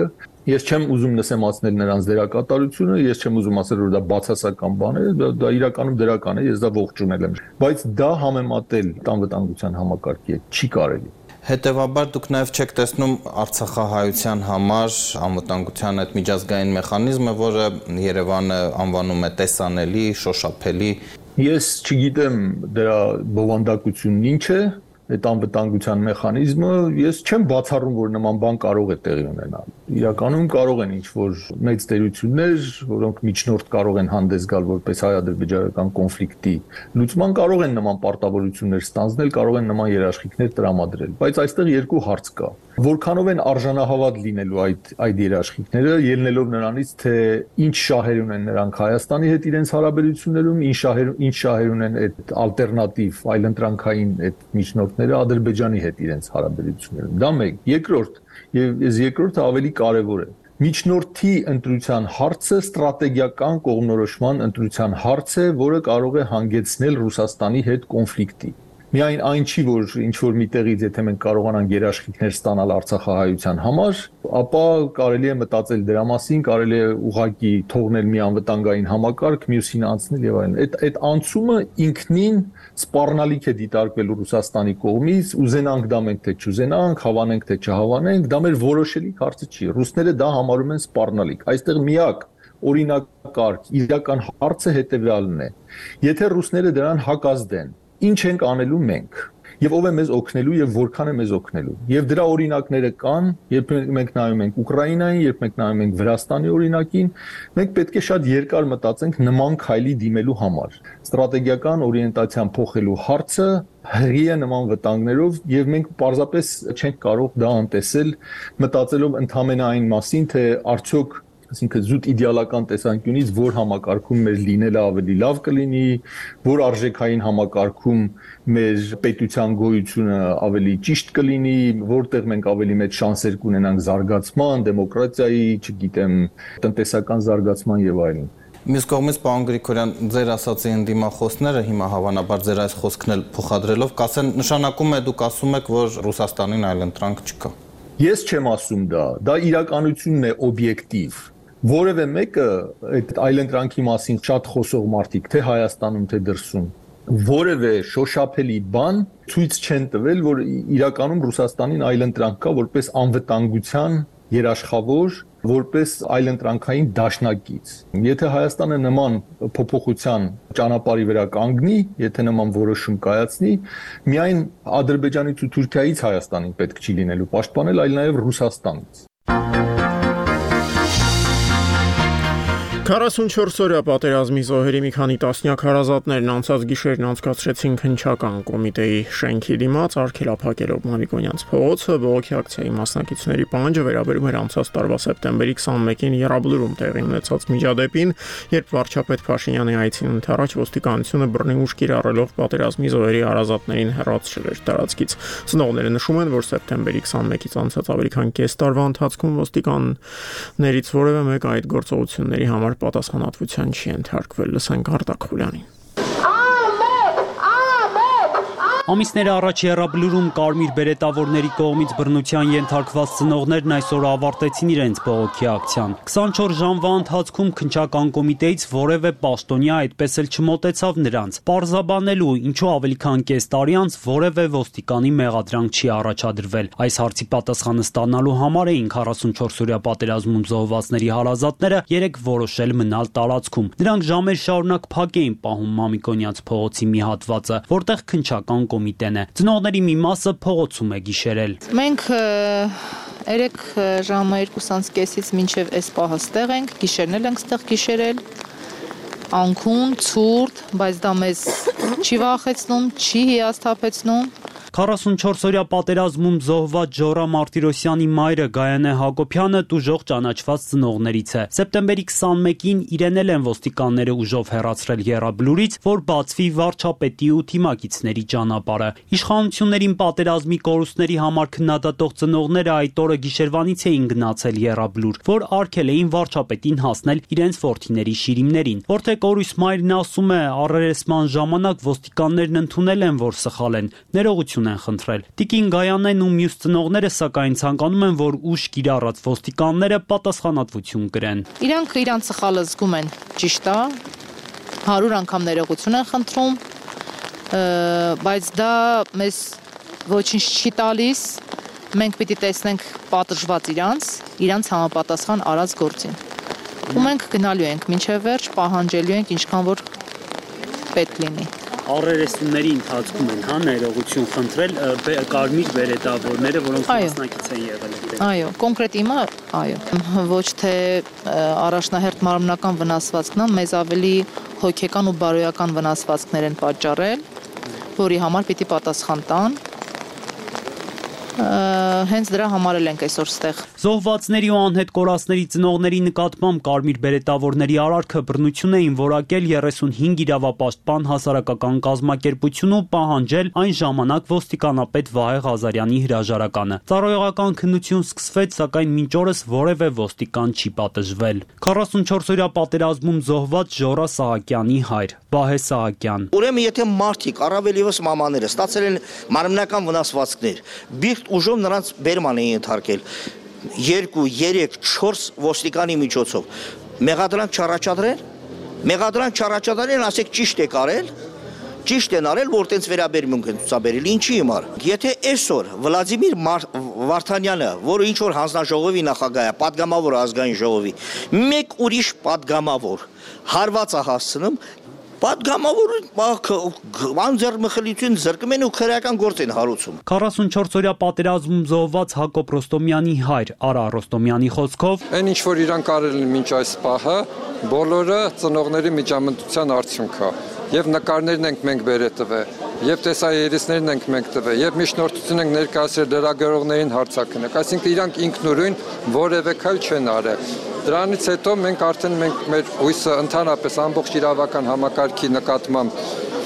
Ես չեմ ուզում նսեմացնել նրանց դերակատարությունը, ես չեմ ուզում ասել, որ դա բացասական բան է, դա իրականում դրական է, ես դա ողջունել եմ, բայց դա համեմատել անվտանգության համակարգի հետ չի կարելի։ Հետևաբար դուք նաև չեք տեսնում արցախահայության համար անվտանգության այդ միջազգային մեխանիզմը, որը Երևանը անվանում է տեսանելի, շոշափելի։ Ես չգիտեմ դրա բովանդակությունն ինչ է, այդ անվտանգության մեխանիզմը, ես չեմ բացառում, որ նման բան կարող է տեղի ունենալ։ Իրականում կարող են ինչ-որ մեծ տերություններ, որոնք միջնորդ կարող են հանդես գալ որպես հայ-ադրբեջանական կոնֆլիկտի լուծման, կարող են նման պարտավորություններ ստանձնել, կարող են նման երաշխիքներ տրամադրել, բայց այստեղ երկու հարց կա։ Որքանով են արժանահավատ լինելու այդ երաշխիքները, ելնելով նրանից, թե ինչ շահեր ունեն նրանք Հայաստանի հետ իրենց հարաբերություններում, ինչ շահեր ունեն այդ ալտերնատիվ այլընտրանքային այդ միջնորդները Ադրբեջանի հետ իրենց հարաբերություններում։ Դա մեկ։ Երկրորդ, եւ այս երկրորդը ավելի կարեւոր է։ Միջնորդի ընտրության հարցը ստրատեգիական կողմնորոշման ընտրության հարց է, որը կարող է հանգեցնել Ռուսաստանի հետ կոնֆլիկտի։ Միայն այն չի, որ ինչ-որ միտեղից, եթե մենք կարողանանք երաշխիքներ ստանալ արցախահայության համար, ապա կարելի է մտածել դրա մասին, կարելի է ուղղակի թողնել մի անվտանգային համակարգ, մյուսին անցնել եւ այլն։ Այդ անցումը ինքնին սպառնալիք է դիտարկվել Ռուսաստանի կողմից, ուզենանք դա մենք թե չուզենանք, հավանենք թե չհավանենք, դա մեր որոշելիք հարցը չի։ Ռուսները դա համարում են սպառնալիք։ Այստեղ միակ օրինակարգ իրական հարցը հետեւյալն է. եթե ռուսները դրան հակազդեն, ինչ ենք անելու մենք եւ ով է մեզ օգնելու եւ որքան է մեզ օգնելու եւ դրա օրինակները կան, երբ մենք նայում ենք Ուկրաինային, երբ մենք նայում ենք Վրաստանի օրինակին, մենք պետք է շատ երկար մտածենք նման քայլի դիմելու համար։ Ստրատեգիական օրիենտացիան փոխելու հարցը հղի է նման վտանգներով եւ մենք պարզապես չենք կարող դա անտեսել մտածելով ընդամենը այն մասին, թե արդյոք այսինքն զուտ իդեալական տեսանկյունից որ համակարգում մեր լինելը ավելի լավ կլինի, որ արժեքային համակարգում մեր պետության գոյությունը ավելի ճիշտ կլինի, որտեղ մենք ավելի մեծ շանսեր կունենանք զարգացման, դեմոկրատիայի, չգիտեմ, տնտեսական զարգացման եւ այլն։ Մյուս կողմից, պարոն Գրիգորյան, ձեր ասացի ընդդիմախոսները հիմա հավանաբար ձեր այս խոսքն էլ փոխադրելով կասեն, նշանակում է դուք ասում եք, որ Ռուսաստանին այլընտրանք չկա։ Ես չեմ ասում դա իրականությունն է օբյեկտիվ։ Որևէ մեկը այդ այլընտրանքի մասին շատ խոսող մարդիկ, թե Հայաստանում, թե դրսում, որևէ շոշափելի բան ցույց չեն տվել, որ իրականում Ռուսաստանին այլընտրանք կա որպես անվտանգության երաշխավոր, որպես այլընտրանքային դաշնակից։ Եթե Հայաստանը նման փոփոխության ճանապարհի վրա կանգնի, եթե նման որոշում կայացնի, միայն Ադրբեջանից ու Թուրքիայից Հայաստանին պետք չի լինելու պաշտպանել, այլ նաև Ռուսաստանից։ 44-օրյա պատերազմի զոհերի մի քանի տասնյակ հարազատներն անցած գիշերն անցկացրեցին քննչական կոմիտեի շենքի դիմաց, արգելափակելով Մամիկոնյանց փողոցը։ Բողոքի ակցիայի մասնակիցների պահանջը վերաբերում էր անցած տարվա սեպտեմբերի 21-ին Եռաբլուրում տեղի ունեցած միջադեպին, երբ վարչապետ Փաշինյանի այցին ընթരാճ ոստիկանությունը բռնի ուժ կիրառելով պատերազմի զոհերի հարազատներին հեռացրել էր տարածքից։ Ծնողները նշում են, որ սեպտեմբերի 21-ից անցած ավելի քան կես տարվա ընթացքում ոստիկաններից որևէ մեկ այդ գործողությունների համար պատասխանատվության չի ենթարկվել։ Լսենք Արտակ Խուլյանին։ Ամիսներ առաջ Եռաբլուրում կարմիր բերետավորների կողմից բռնության ենթարկված ծնողներն այսօր ավարտեցին իրենց բողոքի ակցիան։ 24 ժամվա ընթացքում քննչական կոմիտեից որևէ պաշտոնյա այդպես էլ չմոտեցավ նրանց, պարզաբանելու, ինչու ավելի քան կես տարի անց որևէ ոստիկանի մեղադրանք չի առաջադրվել։ Այս հարցի պատասխանը ստանալու համար էին 44-օրյա պատերազմում զոհվածների հարազատները երեք որոշել մնալ տարածքում։ Նրանք ժամեր շարունակ փակ էին պահում Մամիկոնյանց փողոցի մի հատվածը, որտեղ քննչական կոմիտեն է։ Ծնողների մի մասը փողոցում է գիշերել։ Մենք 3 ժամը 2:30-ից մինչև այս պահը ստեղ ենք, գիշերնել ենք ստեղ գիշերել։ Անքուն, ցուրտ, բայց դա մեզ չի վախեցնում, չի հիասթափեցնում։ 44-օրյա պատերազմում զոհված Ժորա Մարտիրոսյանի մայրը Գայանե Հակոբյանը տուժող ճանաչված ծնողներից է։ Սեպտեմբերի 21-ին իրեն էլ են ոստիկանները ուժով հեռացրել Եռաբլուրից, որ բացվի վարչապետի ու թիմակիցների ճանապարհը։ Իշխանություններին պատերազմի կորուստների համար քննադատող ծնողները այդ օրը գիշերվանից էին գնացել Եռաբլուր, որ արգել էին վարչապետին հասնել իրենց որդիների շիրիմներին։ Որտեղ Օրույս մայրն ասում է, առերեսման ժամանակ ոստիկաններն ընդունել են, որ սխալ են, ներողություն բռնություն են խնդրել։ Տիկին Գայանեն ու մյուս ծնողները սակայն ցանկանում են, որ ուշ կիրառած ոստիկանները պատասխանատվություն կրեն։ Իրանք իրանց սխալը զգում են, ճիշտ է, 100 անգամ ներողություն են խնդրում, բայց դա մեզ ոչինչ չի տալիս, մենք պիտի տեսնենք պատժված իրանց համապատասխան արած գործին։ Ու մենք գնալու ենք մինչև վերջ, պահանջելու ենք ինչքան որ պետք լինի։ Առերեսումների ընթացքում են, ներողություն խնդրել կարմիր բերետավորները, որոնք մասնակից են եղել։ Այո, կոնկրետ իմը, այո։ Ոչ թե առաջնահերթ մարմնական վնասվածքն, մեզ ավելի հոգեկան ու բարոյական վնասվածքներ են պատճառել, որի համար պիտի պատասխան տան։ Հենց դրա համար ենք այսօր ստեղ։ Զոհվածների ու անհետ կորածների ծնողների նկատմամբ կարմիր բերետավորների արարքը բռնություն էին որակել 35 իրավապաշտպան հասարակական կազմակերպություն ու պահանջել այն ժամանակ ոստիկանապետ Վահե Ղազարյանի հրաժարականը։ Ծառայողական քննություն սկսվեց, սակայն մինչ օրս որևէ ոստիկան չի պատժվել։ 44-օրյա պատերազմում զոհված Ժորա Սահակյանի հայր Վահե Սահակյան։ Ուրեմն եթե մարդիկ, առավել ևս մամաները, ստացել են մարմնական վնասվածքներ, բիղտ ուժով նրանց բերման էին ենթարկել 2, 3, 4 ոստիկանի միջոցով։ Մեղադրանք չառաջադրեն, ասեք ճիշտ եք արել, ճիշտ են արել, որ տենց վերաբերմունք են ցուցաբերել, ինչի հիմար։ Եթե այսօր Վլադիմիր Վարդանյանը, որը ինչ որ հանձնաժողովի նախագահ է, падգամավոր ազգային ժողովի, մեկ ուրիշ падգամավոր հարված է հասցնում, падգամավորը անձեռմխելիություն զրկում են ու քրեական գործ են հարուցում։ 44-օրյա պատերազմում զոհված Հակոբ Ռոստոմյանի հայր Արա Ռոստոմյանի խոսքով այն ինչ որ իրենք արել են մինչ այս պահը, բոլորը ծնողների միջամտության արդյունք է։ Եվ նկարներն ենք մենք բերետվել, եւ տեսահերիսներն ենք մենք տվել, եւ միջնորդություն ենք ներկայացրել լրագրողներին հարցակնեք, այսինքն իրանք ինքնուրույն որևէ քայլ չեն արել։ Դրանից հետո մենք արդեն մեր հույսը ընդհանրապես ամբողջ իրավական համակարգի նկատմամբ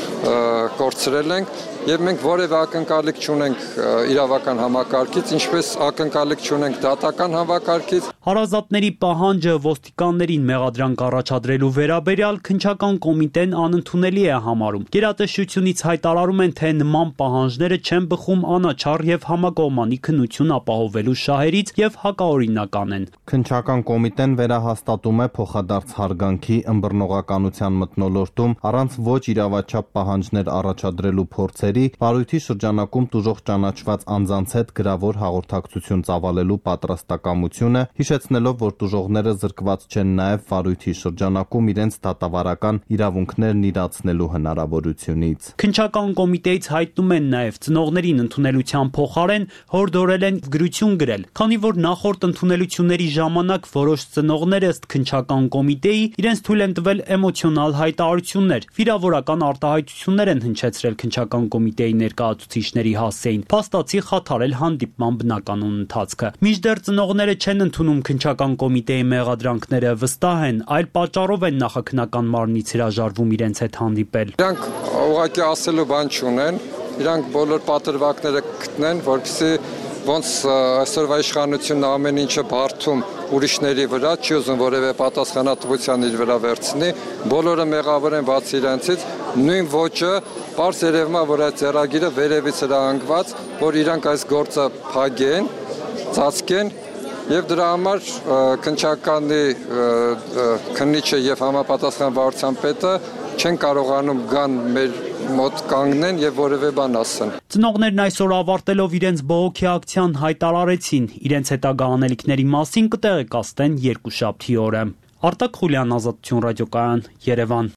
կորցրել ենք եւ մենք որևէ ակնկալիք չունենք իրավական համակարգից, ինչպես ակնկալիք չունենք դատական համակարգից։ Հարազատների պահանջը ոստիկաններին մեղադրանք առաջադրելու վերաբերյալ քննչական կոմիտեն անընդունելի է համարում։ Գերատեսչությունից հայտարարում են, թե նման պահանջները չեն բխում անաչառ եւ համակողմանի քննություն ապահովելու շահերից եւ հակաօրինական են։ Քննչական կոմիտեն վերահաստատում է փոխադարձ հարգանքի ըմբռնողականության մթնոլորտում առանց ոչ իրավաչափ պահանջներ առաջադրելու փորձերի վարույթի շրջանակում տուժող ճանաչված անձանց հետ գրավոր հաղորդակցություն ծավալելու պատրաստակամությունը, հիշեցնելով, որ տուժողները զրկված չեն նաև վարույթի շրջանակում իրենց դատավարական իրավունքներն իրացնելու հնարավորությունից։ Քննչական կոմիտեից հայտնում են նաև ծնողներին ընդունելության փոխարեն հորդորել են գրություն գրել, քանի որ նախորդ ընդունելությունների ժամանակ որոշ ծնողներ ըստ քննչական կոմիտեի իրենց թույլ են տվել էմոցիոնալ հայտարարություններ, վիրավորական արտահայտություններ են հնչեցրել քննչական կոմիտեի ներկայացուցիչների հասցեին, փաստացի խաթարել հանդիպման բնականոն ընթացքը։ Մինչդեռ ծնողները չեն ընդունում քննչական կոմիտեի մեղադրանքները, վստահ են, այլ պատճառով են նախաքննական մարմնից հրաժարվում իրենց հետ հանդիպել։ Իրանք ուղղակի ասելու բան չունեն, իրանք բոլոր պատրվակները գտնեն, որպեսզի ոնց այսօրվա իշխանությունն ամեն ինչը բարդում ուրիշների վրա, չի ուզում որևէ պատասխանատվության իր վրա վերցնի, բոլորը մեղավոր են բացի իրենցից, նույն ոճը պարզ երևում է, որ այդ ձեռագիրը վերևից հրահանգված, որ իրանք այս գործը փակեն, ծածկեն եւ դրա համար քննչականի քննիչը եւ համապատասխան վարչության պետը չեն կարողանում գան մեր մոտ կանգնեն եւ որևէ բան ասեն։ Ծնողներն այսօր ավարտելով իրենց բողոքի ակցիան հայտարարեցին, իրենց հետագա անելիքների մասին կտեղեկացնեն երկուշաբթի օրը։ Արտակ Խուլյան, Ազատություն ռադիոկայան, Երևան։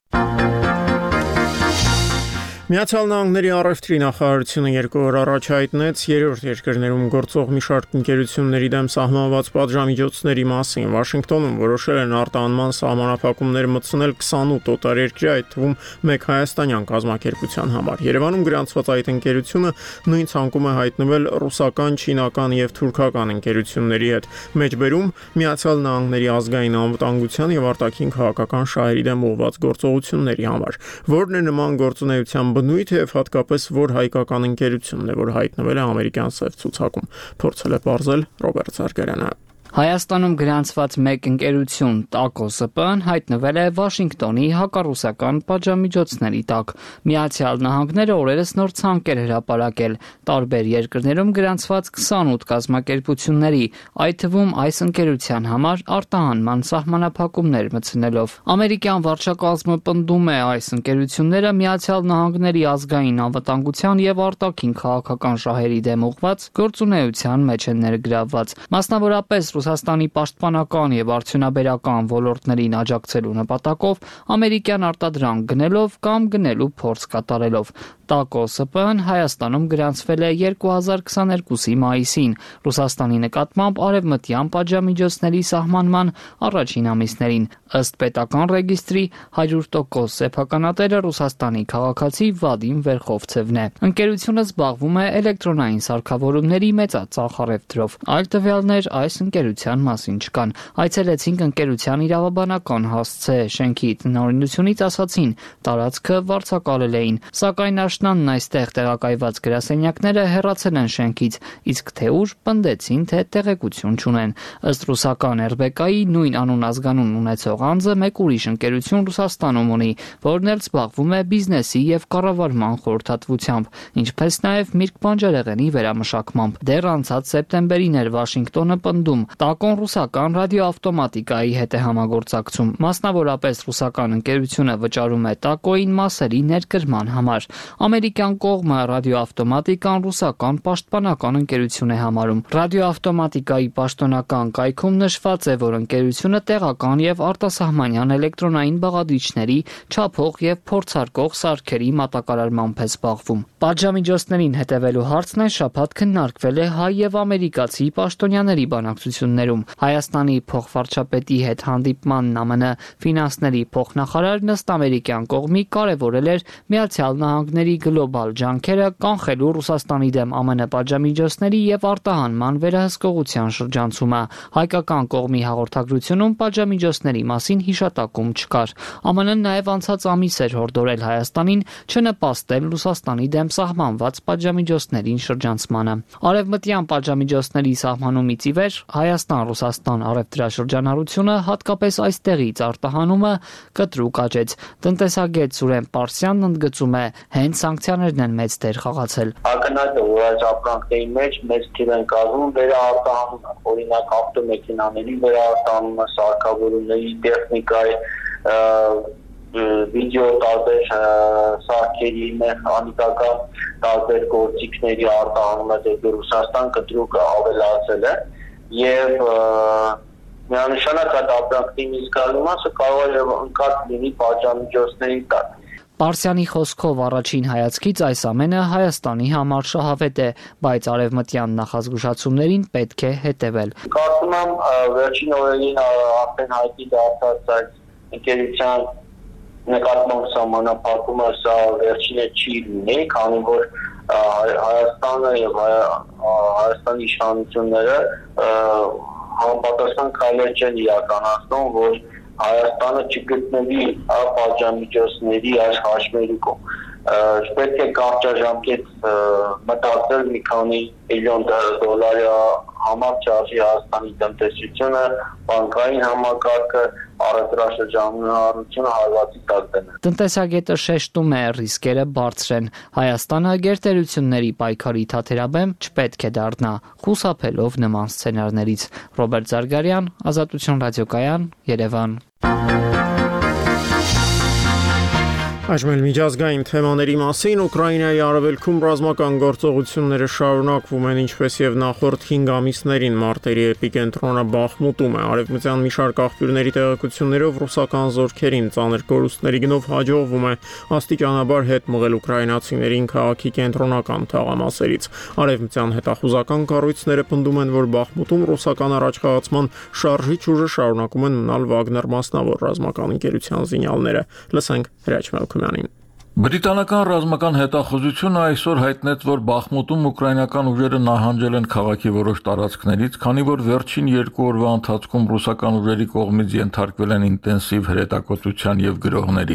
Միացյալ Նահանգների առևտրի նախարարությունը 2 օր առաջ հայտնեց երրորդ երկրներում գործող մի շարք ընկերությունների դեմ սահմանված պատժամիջոցների մասին։ Վաշինգտոնում որոշել են արտահանման սահմանափակումներ մտցնել 28 օտարերկրյա, այդ թվում 1 հայաստանյան կազմակերպության համար։ Երևանում գրանցված այդ ընկերությունը նույն ցանկում է հայտնվել ռուսական, չինական եւ թուրքական ընկերությունների հետ։ Մեջբերում Միացյալ Նահանգների ազգային անվտանգության եւ արտաքին քաղաքական շահերի դեմ ուղղված գործողությունների համար։ Որն է նման գործունեության բնույթը եւ հատկապես որ հայկական ընկերությունն է, որ հայտնվել է ամերիկյան սև ցուցակում, փորձել է պարզել Ռոբերտ Զարգարյանը։ Հայաստանում գրանցված մեկ ընկերություն ՏԱԿՕՍՊ-ն հայտնվել է Վաշինգտոնի հակառուսական պատժամիջոցների տակ։ Միացյալ Նահանգները օրերս նոր ցանկ էր հրապարակել տարբեր երկրներում գրանցված 28 կազմակերպությունների, այդ թվում այս ընկերության համար արտահանման սահմանափակումներ մտցնելով։ Ամերիկյան վարչակազմը պնդում է այս ընկերությունները Միացյալ Նահանգների ազգային անվտանգության եւ արտաքին քաղաքական շահերի դեմ ուղղված գործունեության մեջ են ներգրավված։ Մասնավորապես Ռուսաստանի պաշտպանական եւ արդյունաբերական ոլորտներին աջակցելու նպատակով ամերիկյան արտադրանք գնելով կամ գնելու փորձ կատարելով։ ՏԱԿՕՍՊ-ն Հայաստանում գրանցվել է 2022-ի մայիսին Ռուսաստանի նկատմամբ արևմտյան պատժամիջոցների սահմանման առաջին ամիսներին։ Ըստ պետական ռեգիստրի 100% սեփականատերը Ռուսաստանի քաղաքացի Վադիմ Վերխովցևն է։ Ընկերությունը զբաղվում է էլեկտրոնային սարքավորումների մեծածախ առևտրով։ Այլ տվյալներ այս ընկերության մասին չկան։ Այցելեցինք ընկերության իրավաբանական հասցե շենքի տնօրինությունից ասացին, տարածքը վարձակալել էին, սակայն աշնանն այստեղ տեղակայված գրասենյակները հեռացել են շենքից, իսկ թե ուր պնդեցին, թե տեղեկություն չունեն։ Ըստ ռուսական ՌԲԿ-ի նույն անուն ազգանուն ունեցող անձը մեկ ուրիշ ընկերություն Ռուսաստանում ունի, որն էլ զբաղվում է բիզնեսի եւ կառավարման խորհրդատվությամբ, ինչպես նաեւ միրգ բանջարեղենի վերամշակմամբ։ Դեռ անցած սեպտեմբերին էր Վաշինգտոնը պնդում, ՏԱԿՕ-ն ռուսական ռադիոավտոմատիկայի հետ է համագործակցում։ Մասնավորապես ռուսական ընկերությունը վճարում է ՏԱԿՕ-ին մասերի ներկրման համար։ Ամերիկյան կողմը ռադիոավտոմատիկան ռուսական պաշտպանական ընկերություն է համարում։ Ռադիոավտոմատիկայի պաշտոնական կայքում նշված է, որ ընկերությունը տեղական եւ արտասահմանյան էլեկտրոնային բաղադրիչների, չափող եւ փորձարկող սարքերի մատակարարմամբ է զբաղվում։ Պատժամիջոցներին հետևելու հարցն այս շաբաթ քննարկվել է հայ եւ ամերիկացի պաշտոնյաների բանակցություններում։ Հայաստանի փոխվարչապետի հետ հանդիպմանն ԱՄՆ ֆինանսների փոխնախարար ըստ ամերիկյան կողմի կարևորել էր Միացյալ Նահանգների գլոբալ ջանքերը կանխելու Ռուսաստանի դեմ ԱՄՆ պատժամիջոցների եւ արտահանման վերահսկողության շրջանցումը։ Հայկական կողմի հաղորդագրությունում պատժամիջոցների մասին հիշատակում չկար։ ԱՄՆ-ն նաեւ անցած ամիս էր հորդորել Հայաստանին չնպաստել Ռուսաստանի դեմ սահմանված պատժամիջոցներին շրջանցմանը։ Արևմտյան պատժամիջոցների սահմանումից ի վեր Հայաստան-Ռուսաստան առևտրաշրջանառությունը, հատկապես այստեղից արտահանումը կտրուկ աճեց։ Տնտեսագետ Սուրեն Պարսյանն ընդգծում է, հենց սանկցիաներն են մեծ դեր խաղացել։ Ակնհայտ է, որ այս ապրանքների մեջ մեծ թիվ են կազմում վերարտահանումը, օրինակ ավտոմեքենաների վերարտահանումը, սարքավորումների, տեխնիկայի, վիդեո տարբեր սարքերի, մեխանիկական տարբեր գործիքների արտահանումը դեպի Ռուսաստան կտրուկ ավելացել է եւ միանշանակ այդ ապրանքների մի զգալի մասը կարող է ընկած լինի պատժամիջոցների տակ։ Պարսյանի խոսքով առաջին հայացքից այս ամենը Հայաստանի համար շահավետ է, բայց արևմտյան նախազգուշացումներին պետք է հետևել։ Կարծում եմ վերջին օրերին արդեն հայտնի դարձած այդ ընկերության նկատմամբ սահմանափակումը սա վերջինը չի լինի, քանի որ Հայաստանը եւ Հայաստանի իշխանությունները համապատասխան քայլեր չեն իրականացնում, որ Հայաստանը չգտնվի պատժամիջոցների այս հաշմերուկում։ Պետք է կարճաժամկետ մտածել մի քանի միլիոն դոլարի համար չարժի Հայաստանի տնտեսությունը, բանկային համակարգը, առևտրաշրջանառությունը հարվածի տակ դնել։ Տնտեսագետը շեշտում է, ռիսկերը բարձր են։ Հայաստանը գերտերությունների պայքարի թաթերաբեմ չպետք է դառնա, խուսափելով նման սցենարներից։ Ռոբերտ Զարգարյան, Ազատություն ռադիոկայան, Երևան։ Այժմ էլ միջազգային թեմաների մասին Ուկրաինայի արևելքում ռազմական գործողությունները շարունակվում են, ինչպես եւ նախորդ 5 ամիսներին մարտերի էպիկենտրոնը Բախմուտում է։ Արևմտյան մի շարք աղբյուրների տեղեկություններով ռուսական զորքերին ծանր կորուստների գնով հաջողվում է աստիճանաբար հետ մղել ուկրաինացիներին քաղաքի կենտրոնական թաղամասերից։ Արևմտյան հետախուզական կառույցները պնդում են, որ Բախմուտում ռուսական առաջխաղացման շարժիչ ուժը շարունակում են մնալ Վագներ մասնավոր ռազմական ընկերության զինյալները։ Լսենք Հրաչ Մելքումյանին։ Բրիտանական ռազմական հետախուզությունը այսօր հայտնեց, որ Բախմուտում ուկրաինական ուժերը նահանջել են քաղաքի որոշ տարածքներից, քանի որ վերջին 2 օրվա ընթացքում ռուսական ուժերի կողմից ենթարկվել են ինտենսիվ հրետակոծության եւ գրոհների։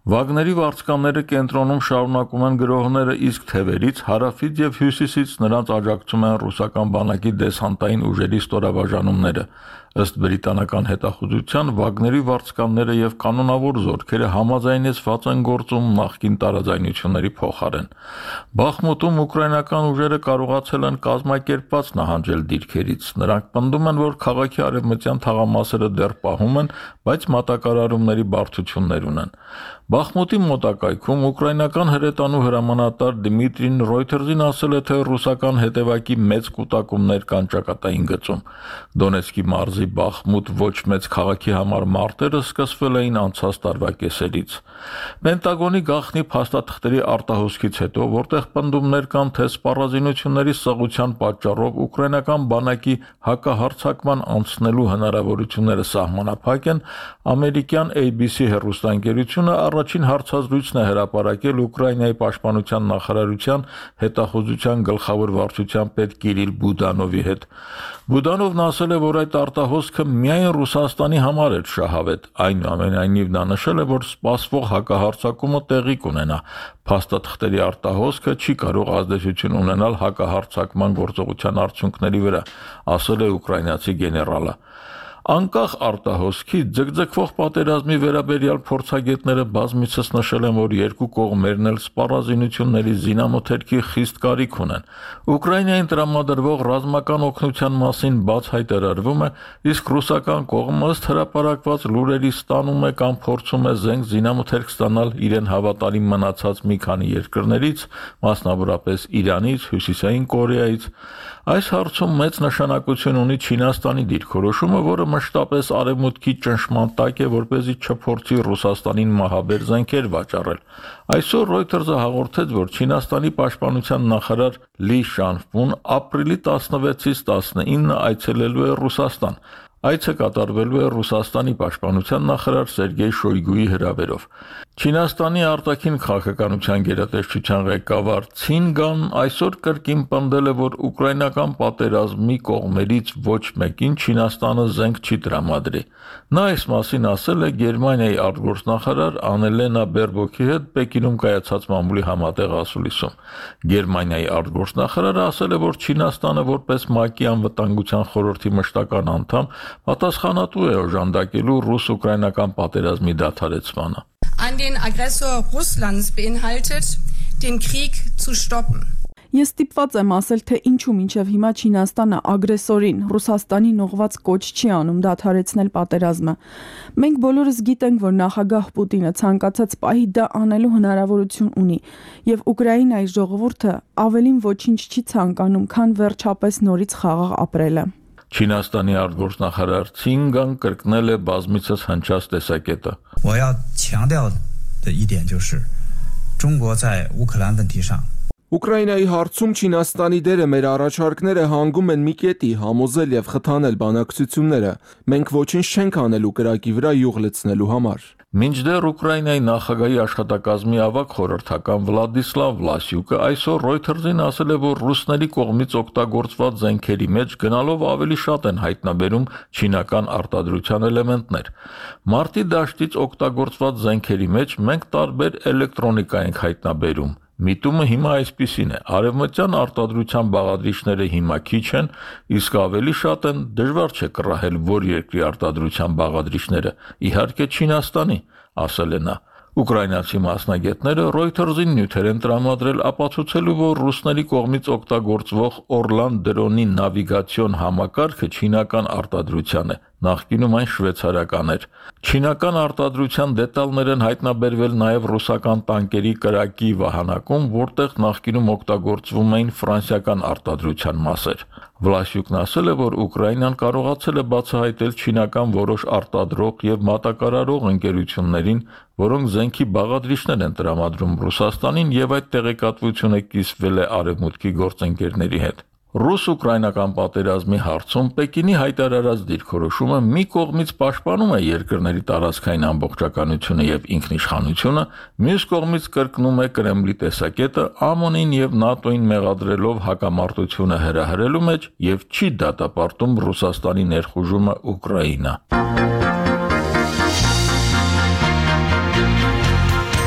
Վագների վարձկանները կենտրոնում շարունակում են գրոհները, իսկ թևերից, հարավից եւ հյուսիսից նրանց աջակցում են ռուսական բանակի դեսանտային ուժերի ստորաբաժանումները։ Ըստ բրիտանական հետախուզության, Վագների վարձկանները եւ կանոնավոր զորքերը համաձայնեցված են գործում նախկին տարաձայնությունների փոխարեն։ Բախմուտում ուկրաինական ուժերը կարողացել են կազմակերպված նահանջել դիրքերից։ Նրանք պնդում են, որ քաղաքի արևմտյան թաղամասերը դեռ պահում են, բայց մատակարարումների բարդություններ ունեն։ Բախմուտի մոտակայքում ուկրաինական հրետանու հրամանատար Դմիտրին Ռոյթերզին ասել է, թե ռուսական հետևակի մեծ կուտակումներ կան ճակատային գծում։ Դոնեցկի մարզի Բախմուտ ոչ մեծ քաղաքի համար մարտերը սկսվել էին անցած տարվա կեսերից։ Պենտագոնի գաղտնի փաստաթղթերի արտահոսքից հետո, որտեղ պնդումներ կան, թե սպառազինությունների սղության պատճառով ուկրաինական բանակի հակահարձակման անցնելու հնարավորությունները սահմանափակ են, ամերիկյան ABC հեռուստաընկերությունը առաջին հարցազրույցն է հրապարակել Ուկրաինայի պաշտպանության նախարարության հետախուզության գլխավոր վարչության պետ Կիրիլ Բուդանովի հետ։ Բուդանովն ասել է, որ այդ արտահոսքը միայն Ռուսաստանի համար էր շահավետ, այնուամենայնիվ նա նշել է, որ սպասվող հակահարձակումը տեղի կունենա։ Փաստաթղթերի արտահոսքը չի կարող ազդեցություն ունենալ հակահարձակման գործողության արդյունքների վրա, ասել է ուկրաինացի գեներալը։ Անկախ արտահոսքից ձգձգվող պատերազմի վերաբերյալ փորձագետները բազմիցս նշել են, որ երկու կողմերն էլ սպառազինությունների զինամթերքի խիստ կարիք ունեն։ Ուկրաինային տրամադրվող ռազմական օգնության մասին բաց հայտարարվում է, իսկ ռուսական կողմը ըստ հրապարակված լուրերի ստանում է կամ փորձում է զենք զինամթերք ստանալ իրեն հավատարիմ մնացած մի քանի երկրներից, մասնավորապես Իրանից, Հյուսիսային Կորեայից։ Այս հարցում մեծ նշանակություն ունի Չինաստանի դիրքորոշումը, որը մշտապես արևմուտքի ճնշման տակ է, որպեսզի չփորձի Ռուսաստանին մահաբեր զենքեր վաճառել։ Այսօր Reuters-ը հաղորդեց, որ Չինաստանի պաշտպանության նախարար Լի Շանֆուն ապրիլի 16-ից 19 այցելելու է Ռուսաստան։ Այցը կատարվելու է Ռուսաստանի պաշտպանության նախարար Սերգեյ Շոյգուի հրավերով։ Չինաստանի արտաքին քաղաքականության գերատեսչության ղեկավար Ցին Գան այսօր կրկին պնդել է, որ ուկրաինական պատերազմի կողմերից ոչ մեկին Չինաստանը զենք չի տրամադրի։ Նա այս մասին ասել է Գերմանիայի արտգործնախարար Անելենա Բերբոքի հետ Պեկինում կայացած մամուլի համատեղ ասուլիսում։ Գերմանիայի արտգործնախարարը ասել է, որ Չինաստանը որպես ՄԱԿ-ի անվտանգության խորհրդի մշտական անդամ պատասխանատու է օժանդակելու ռուս-ուկրաինական պատերազմի դադարեցմանը։ An den Aggressor Russlands beinhaltet, den Krieg zu stoppen. Ես ստիպված եմ ասել, թե ինչու մինչև հիմա Չինաստանը ագրեսորին Ռուսաստանին ուղղված կոչ չի անում դադարեցնել պատերազմը։ Մենք բոլորս գիտենք, որ նախագահ Պուտինը ցանկացած պահի դա անելու հնարավորություն ունի, եւ Ուկրաինայի ժողովուրդը ավելին ոչինչ չի ցանկանում, քան վերջապես նորից խաղաղ ապրելը։ Չինաստանի արտգործնախարար Ցին Գան կրկնել է բազմիցս հնչած տեսակետը։ 我要强调的一点就是，中国在乌克兰问题上 Ուկրաինայի հարցում Չինաստանի դերը մեր առաջարկները հանգում են մի կետի համոզել եւ խթանել բանակցությունները։ Մենք ոչինչ չենք անել կրակի վրա յուղ լցնելու համար։ Մինչդեռ Ուկրաինայի նախագահի աշխատակազմի ավագ խորհրդական Վլադիսլավ Վլասյուկը այսօր Reuters-ին ասել է, որ ռուսների կողմից օգտագործված զենքերի մեջ գնալով ավելի շատ են հայտնաբերում չինական արտադրության էլեմենտներ։ Մարտի դաշտից օգտագործված զենքերի մեջ մենք տարբեր էլեկտրոնիկա ենք հայտնաբերում։ Միտումը հիմա այսպիսին է. արևմտյան արտադրության բաղադրիչները հիմա քիչ են, իսկ ավելի շատ են, դժվար չէ կռահել որ երկրի արտադրության բաղադրիչները, իհարկե Չինաստանի, ասել է նա։ Ուկրաինացի մասնագետները Reuters-ին նյութեր են տրամադրել ապացուցելու, որ ռուսների կողմից օգտագործվող Orlan դրոնի նավիգացիոն համակարգը չինական արտադրության է, նախկինում այն շվեյցարական էր։ Չինական արտադրության դետալներ են հայտնաբերվել նաև ռուսական տանկերի կրակի վահանակում, որտեղ նախկինում օգտագործվում էին ֆրանսիական արտադրության մասեր։ Վլասյուկն ասել է, որ Ուկրաինան կարողացել է բացահայտել չինական որոշ արտադրող եւ մատակարարող ընկերություններին, որոնք զենքի բաղադրիչներ են տրամադրում Ռուսաստանին եւ այդ տեղեկատվությունը կիսվել է արևմուտքի գործընկերների հետ։ Ռուս-ուկրաինական պատերազմի հարցում Պեկինի հայտարարած դիրքորոշումը մի կողմից պաշտպանում է երկրների տարածքային ամբողջականությունը եւ ինքնիշխանությունը, մյուս կողմից կրկնում է Կրեմլի տեսակետը ԱՄՆ-ին եւ ՆԱՏՕ-ին մեղադրելով հակամարտությունը հրահրելու մեջ եւ չի դատապարտում Ռուսաստանի ներխուժումը Ուկրաինա։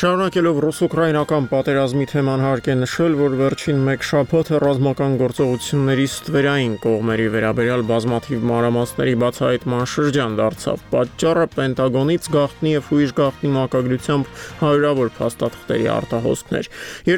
Շարունակելով ռուս-ուկրաինական պատերազմի թեման հարկ է նշել, որ վերջին մեկ շաբաթը ռազմական գործողությունների ստվերային կողմերի վերաբերյալ բազմաթիվ մանրամասների բացահայտման շրջան դարձավ։ Պատճառը Պենտագոնից գաղտնի եւ հույժ գաղտնի մակագրությամբ հարյուրավոր փաստաթղթերի արտահոսքներ։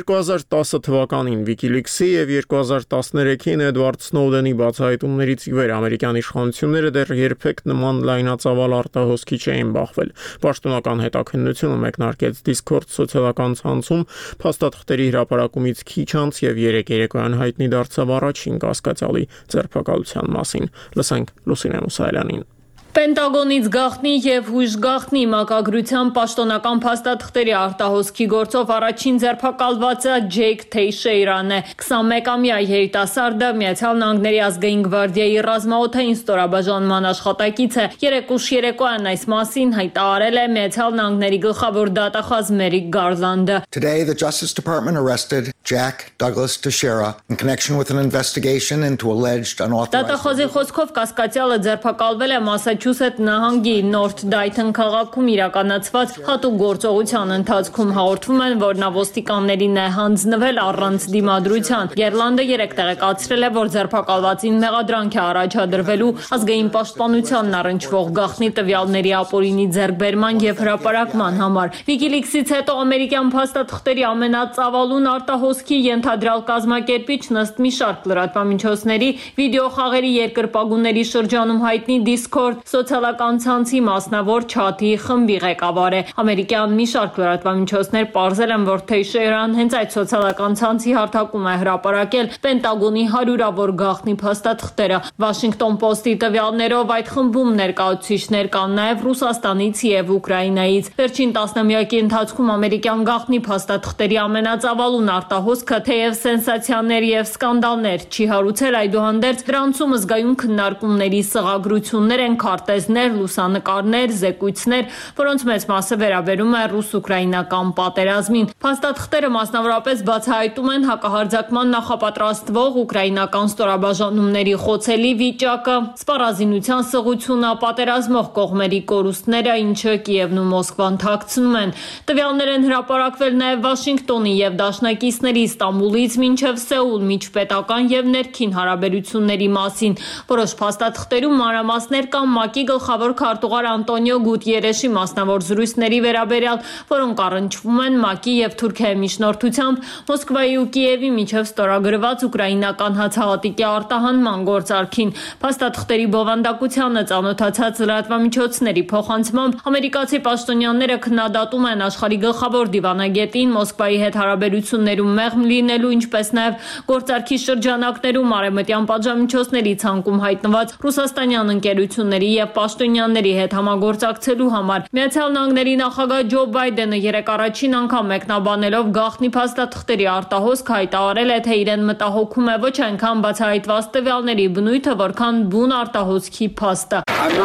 2010 թվականին WikiLeaks-ի եւ 2013-ին Էդվարդ Սնոուդենի բացահայտումներից ի վեր ամերիկյան իշխանությունները դեռ երբեք նման լայնածավալ արտահոսքի չէին բախվել։ Պաշտոնական հետաքննությունը մեկնարկեց Discord սոցիալական ցանցում փաստաթղթերի հրապարակումից քիչ անց եւ 3 երեկոյան հայտնի դարձավ առաջին կասկածյալի ձերբակալության մասին։ Լսենք Լուսինե Մուսայելյանին։ Պենտագոնից գաղտնի եւ հույժ գաղտնի մակագրության պաշտոնական փաստաթղթերի արտահոսքի գործով առաջին ձերբակալվածը Ջեյք Թեյշեյրան է։ 21-ամյա երիտասարդը Միացյալ Նահանգների ազգային գվարդիայի ռազմաօդային ստորաբաժանման աշխատակից է։ Երեկուշ երեկոյան այս մասին հայտարարել է Միացյալ Նահանգների գլխավոր դատախազ Մերիք Գարլանդը։ Today the Justice Department arrested Jack Douglas Teixeira in connection with an investigation into alleged unauthorized. Դատախազի խոսքով կասկածյալը ձերբակալվել է Մասաչուսեթ նահանգի Նորթ Դայթոն քաղաքում իրականացված հատուկ գործողության ընթացքում հաղորդվում են, որ նա ոստիկաններին է հանձնվել առանց դիմադրության։ Գերլանդը 3 տեղեկացրել է, որ ձերբակալվածին մեղադրանք է առաջադրվելու ազգային պաշտպանությանն առնչվող գաղտնի տվյալների ապօրինի ձեռքբերման եւ հրապարակման համար։ WikiLeaks-ից հետո ամերիկյան փաստաթղթերի ամենածավալուն արտահոսքի ենթադրյալ կազմակերպիչն ըստ մի շարք լրատվամիջոցների վիդեոխաղերի երկրպագուների շրջանում հայտնի Discord սոցիալական ցանցի մասնավոր չաթի խմբի ղեկավար է։ Ամերիկյան մի շարք լրատվամիջոցներ պարզել են, որ Թեյշեյրան հենց այդ սոցիալական ցանցի հարթակում է հրապարակել Պենտագոնի հարյուրավոր գաղտնի փաստաթղթերը։ Washington Post-ի տվյալներով այդ խմբում ներկայացուցիչներ կան նաև Ռուսաստանից եւ Ուկրաինայից։ Վերջին տասնամյակի ընթացքում ամերիկյան գաղտնի փաստաթղթերի ամենածավալուն արտահոսքը թեև սենսացիաներ եւ սկանդալներ չի հարուցել, այդուհանդերձ դրանցում զգայուն քննարկումների սղագրություններ են, քարտեզներ, լուսանկարներ, զեկույցներ, որոնց մեծ մասը վերաբերում է ռուս-ուկրաինական պատերազմին։ Փաստաթղթերը մասնավորապես բացահայտում են հակահարձակման նախապատրաստվող ուկրաինական ստորաբաժանումների խոցելի վիճակը, սպառազինության սղությունը, պատերազմող կողմերի կորուստները, ինչը Կիևն ու Մոսկվան թաքցնում են։ Տվյալներ են հրապարակվել նաև Վաշինգտոնի եւ դաշնակիցների Ստամբուլից մինչև Սեուլ միջպետական եւ ներքին հարաբերությունների մասին։ Որոշ փաստաթղթերում մանրամասներ կան ՄԱԿ-ի գլխավոր քարտուղար Անտոնիո Գուտիերեշի մասնավոր զրույցների վերաբերյալ, որոնք առնչվում են ՄԱԿ-ի եւ Թուրքիայի միջնորդությամբ Մոսկվայի ու Կիևի միջև ստորագրված ուկրաինական հացահատիկի արտահանման գործարքին։ Փաստաթղթերի բովանդակությանը ծանոթացած լրատվամիջոցների փոխանցմամբ ամերիկացի պաշտոնյաները քննադատում են աշխարհի գլխավոր դիվանագետին Մոսկվայի հետ հարաբերություններում մեղմ լինելու, ինչպես նաև գործարքի շրջանակներում արևմտյան պատժամիջոցների ցանկում հայտնված ռուսաստանյան ընկերությունների եւ պաշտոնյաների հետ համագործակցելու համար։ Միացյալ Նահանգների նախագահ Ջո Բայդենը երեկ առաջին անգամ մեկնաբանելով գաղտնի փաստաթղթերի արտահոսք հայտարարել է, թե իրեն մտահոգում է ոչ այնքան բացահայտված տվյալների բնույթը, որքան բուն արտահոսքի փաստը։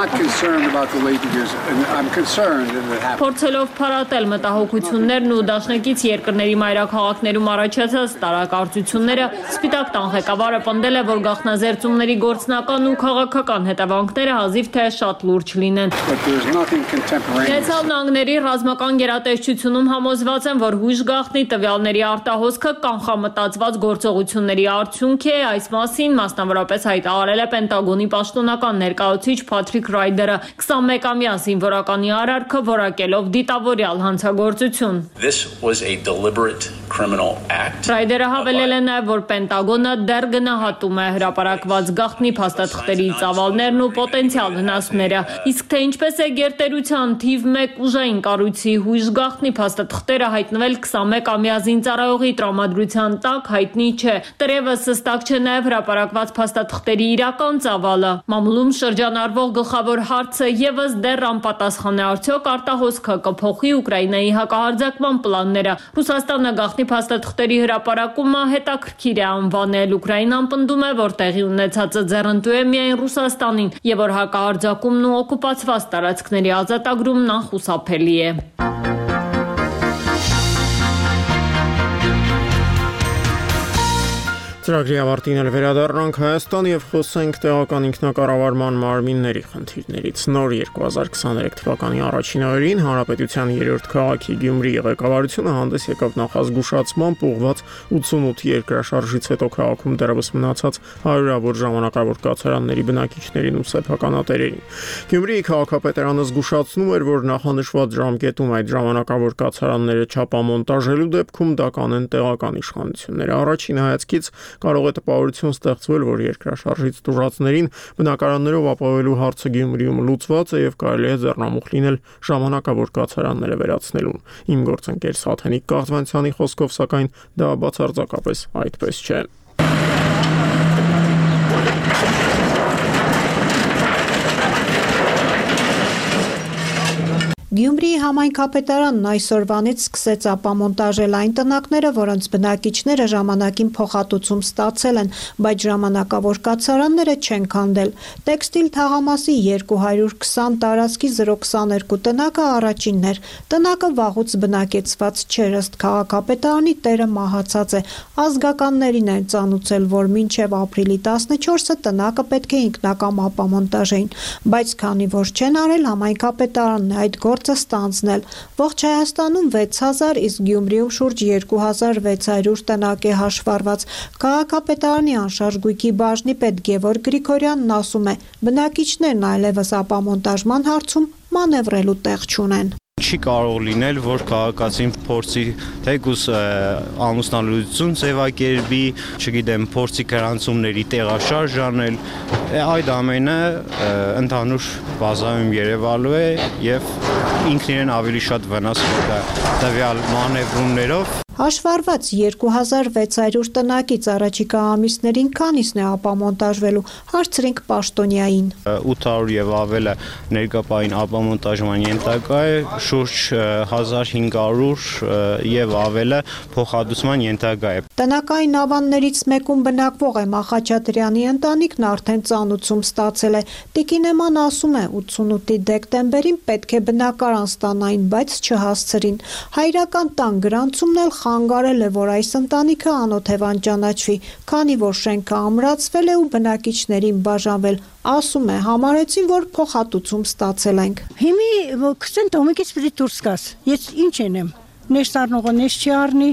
Փորձելով փարատել մտահոգություններն ու դաշնակից երկրների մայրաքաղաքներում առաջացած տարակարծությունները, Սպիտակ տան ղեկավարը պնդել է, որ գաղտնազերծումների գործնական ու քաղաքական հետևանքները հազիվ թե շատ լուրջ լինեն։ Միացյալ Նահանգների ռազմական գերատեսչությունում համոզված են, որ հույժ գաղտնի տվյալների արտահոսքը կանխամտածված գործողությունների արդյունք է։ Այս մասին մասնավորապես հայտարարել է Պենտագոնի պաշտոնական ներկայացուցիչ Փաթրիկ Ռայդերը 21-ամյա զինվորականի արարքը որակելով դիտավորյալ հանցագործություն։ Ռայդերը հավելել է նաև, որ Պենտագոնը դեռ գնահատում է հրապարակված գաղտնի փաստաթղթերի ծավալներն ու պոտենցիալ վնասները, իսկ թե ինչպես է գերտերության թիվ 1 ուժային կառույցի հույժ գաղտնի փաստաթղթերը հայտնվել 21-ամյա զինծառայողի տրամադրության տակ հայտնի չէ։ Դեռևս հստակ չէ նաև հրապարակված փաստաթղթերի իրական ծավալը։ Մամուլում շրջանառվող գլխավոր հարցը եւս դեռ անպատասխան է, արդյոք արտահոսքը կփոխի Ուկրաինայի հակահարձակման պլանները։ Ռուսաստանը գաղտնի փաստաթղթերի հրապարակումը հետաքրքիր է անվանել։ Ուկրաինան պնդում է, որ տեղի ունեցածը ձեռնտու է միայն Ռուսաստանին եւ որ հակահարձակումն ու օկուպացված տարածքների ազատագրումն անխուսափելի է։ Ծրագրի ավարտին էլ վերադառնանք Հայաստան եւ խոսենք տեղական ինքնակառավարման մարմինների խնդիրներից։ Նոր 2023 թվականի առաջին օրերին Հանրապետության 3-րդ քաղաքի Գյումրիի ղեկավարությունը հանդես եկավ նախազգուշացմամբ ուղղված 88 երկրաշարժից հետո քաղաքում դեռևս մնացած հարյուրավոր ժամանակավոր կացարանների բնակիչներին ու սեփականատերերին։ Գյումրիի քաղաքապետարանը զգուշացնում էր, որ նախանշված ժամկետում այդ ժամանակավոր կացարանները չափամոնտաժելու դեպքում դա կանեն տեղական իշխանությունները։ Առաջին հայացքից կարող է տպավորություն ստեղծվել, որ երկրաշարժից տուժածներին բնակարաններով ապահովելու հարցը Գյումրիում լուծված է եւ կարելի է ձեռնամուխ լինել ժամանակավոր կացարանները վերացնելուն։ Իմ գործընկեր Սաթենիկ Կաղթվանցյանի խոսքով, սակայն դա բացարձակապես այդպես չէ։ Գյումրիի համայնքապետարանն այսօրվանից սկսեց ապամոնտաժել այն տնակները, որոնց բնակիչները ժամանակին փոխհատուցում ստացել են, բայց ժամանակավոր կացարանները չեն քանդել։ Տեքստիլ թաղամասի 220 տարածքի 022 տնակը առաջինն էր։ Տնակը վաղուց բնակեցված չէր, ըստ քաղաքապետարանի տերը մահացած է։ Ազգականներին են ծանուցել, որ մինչև ապրիլի 14-ը տնակը պետք է ինքնակամ ապամոնտաժեին, բայց քանի որ չեն արել, համայնքապետարանն է այդ գործը ստանձնել։ Ողջ Հայաստանում 6000, իսկ Գյումրիում շուրջ 2600 տնակ է հաշվառված։ Քաղաքապետարանի անշարժ գույքի բաժնի պետ Գևորգ Գրիգորյանն ասում է, բնակիչներն այլևս ապամոնտաժման հարցում մանևրելու տեղ չունեն։ Չի կարող լինել, որ քաղաքացին փորձի թեկուզ ամուսնալուծություն ձևակերպի, չգիտեմ, փորձի գրանցումների տեղաշարժ անել, այդ ամենը ընդհանուր բազայում երևալու է եւ ինքն իրեն ավելի շատ վնաս կտա տվյալ մանևրումներով։ Հաշվառված 2600 տնակից առաջիկա ամիսներին քանիսն է ապամոնտաժվելու, հարցրինք պաշտոնյային։ 800 եւ ավելը ներկապային ապամոնտաժման ենթակա է, շուրջ 1500 եւ ավելը փոխհատուցման ենթակա է։ Տնակային ավաններից մեկում բնակվող է Մախաչատրյանի ընտանիքն արդեն ծանուցում ստացել է։ Տիկինեման ասում է, 88-ի դեկտեմբերին պետք է բնակարան ստանային, բայց չհասցրին։ Հայրական տան գրանցումն էլ խանգարել է, որ այս ընտանիքը անօթևան ճանաչվի, քանի որ շենքը ամրացվել է ու բնակիչներին բաժանվել։ Ասում է, համարեցին, որ փոխհատուցում ստացել ենք։ Հիմի քսեն տոմիկից պիտի դուրս գաս։ Ես ինչ ենեմ։ Նես առնողը նես չի առնի։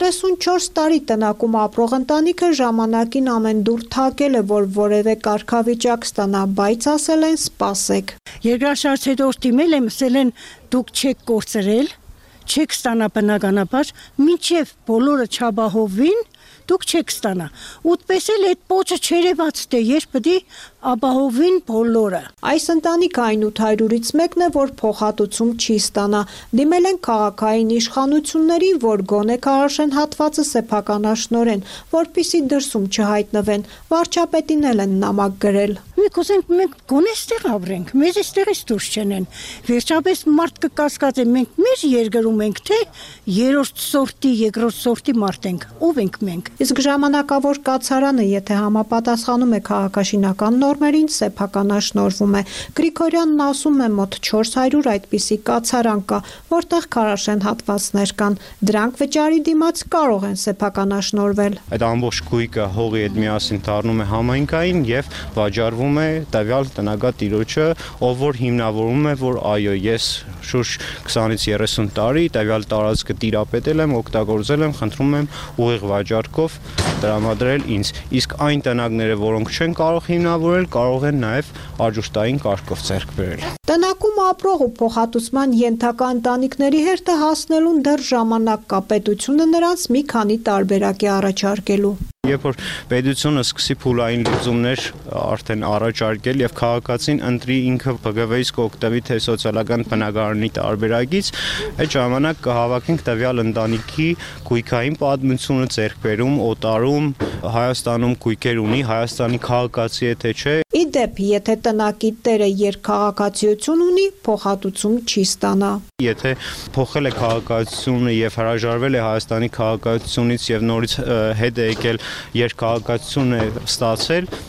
34 տարի տնակում ապրող ընտանիքը ժամանակին ամեն դուր թակել է, որ որևէ կարգավիճակ ստանա, բայց ասել են սպասեք։ Երկրաշարժից հետո դիմել եմ, ասել են դուք չեք կորցրել, չեք ստանա բնականաբար, մինչև բոլորը չաբահովին, դուք չեք ստանա։ Ուտպես էլ այդ պոչը չերևաց դե երբ պիտի ապահովին բոլորը։ Այս ընտանիքը այն 800-ից մեկն է, որ փոխհատուցում չի ստանա։ Դիմել են քաղաքային իշխանություններին, որ գոնե քարոշեն հատվածը սեփականաշնորեն, որպիսի դրսում չհայտնվեն։ Վարչապետին էլ են նամակ գրել։ Մենք ուզենք մենք գոնե ստեղ ապրենք, մեզ այստեղից դուրս չենեն։ Վերջապես մարդ կկասկածե, մենք մեր երկրում ենք, թե երրորդ սորտի, երկրորդ սորտի մարդ ենք, ով ենք մենք։ Իսկ ժամանակավոր կացարանը, եթե համապատասխանում է քաղաքաշինական նորմերին, սեփականաշնորվում է։ Գրիգորյանն ասում է, մոտ 400 այդպիսի կացարան կա, որտեղ քարաշեն հատվածներ կան։ Դրանք վճարի դիմաց կարող են սեփականաշնորվել։ Այդ ամբողջ գույքը հողի հետ միասին դառնում է համայնքային եւ վաճառվում է տվյալ տնագատիրոջը, ով որ հիմնավորում է, որ այո, ես շուրջ 20-ից 30 տարի տվյալ տարածքը տիրապետել եմ, օգտագործել եմ, խնդրում եմ ուղիղ վաճառքով տրամադրել ինձ։ Իսկ այն տնակները, որոնք չեն կարող հիմնավորել, կարող են նաև աջուշտային կարգով ձեռք բերել։ Տնակում ապրող ու փոխհատուցման ենթակա ընտանիքների հերթը հասնելուն դեռ ժամանակ կա, պետությունը նրանց մի քանի տարբերակ է առաջարկելու։ Երբ որ պետությունը սկսի փուլային լուծումներ արդեն առաջարկել եւ քաղաքացին ընտրի ինքը ԲԳՎ-ից կօգտվի թե սոցիալական բնակարանի տարբերակից, այդ ժամանակ կհավաքենք տվյալ ընտանիքի գույքային պատմությունը, ձեռքբերում, օտարում, Հայաստանում գույքեր ունի, Հայաստանի քաղաքացի է թե չէ։ Իդեպ, եթե տնակի տերը երկքաղաքացիություն ունի, փոխհատուցում չի ստանա։ Եթե փոխել է քաղաքացիությունը եւ հրաժարվել է Հայաստանի քաղաքացիությունից եւ նորից հետ է եկել երկքաղաքացիություն է ստացել,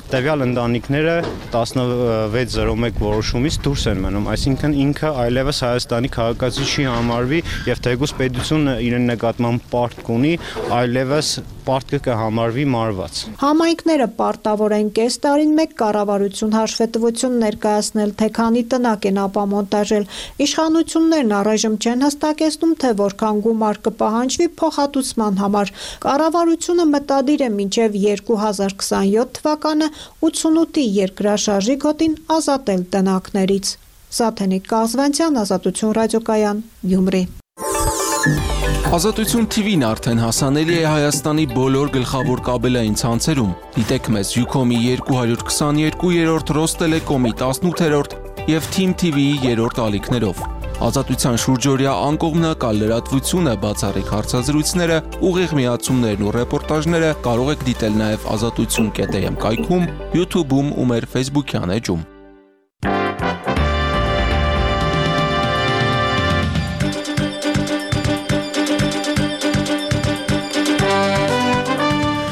տվյալ ընտանիքները 1601 որոշումից դուրս են մնում, այսինքն ինքը այլևս Հայաստանի քաղաքացի չի համարվի եւ թեկուզ պետությունը իրեն նկատմամբ պարտք ունի, այլևս պարտքը կհամարվի մարված։ Համայնքները պարտավոր են կես տարին մեկ կառավարություն հաշվետվություն ներկայացնել, թե քանի տնակ են ապամոնտաժել։ Իշխանություններն առայժմ չեն հստակեցնում, թե որքան գումար կպահանջվի փոխհատուցման համար։ Կառավարությունը մտադիր է մինչև 2027 թվականը 88-ի երկրաշարժի գոտին ազատել տնակներից։ Սաթենիկ Կազվանցյան, Ազատություն ռադիոկայան, Գյումրի։ Ազատություն TV-ն արդեն հասանելի է Հայաստանի բոլոր գլխավոր կաբելային ցանցերում։ Դիտեք մեզ Ucom-ի 222-րդ, Ռոստելեկոմի 18-րդ եւ Team TV-ի 3-րդ ալիքներով։ Ազատության շուրջօրյա անկողմնակալ լրատվությունը, բացառիկ հարցազրույցները, ուղիղ միացումներն ու ռեպորտաժները կարող եք դիտել նաեւ azatutsun.am կայքում, YouTube-ում ու մեր Facebook-յան էջում։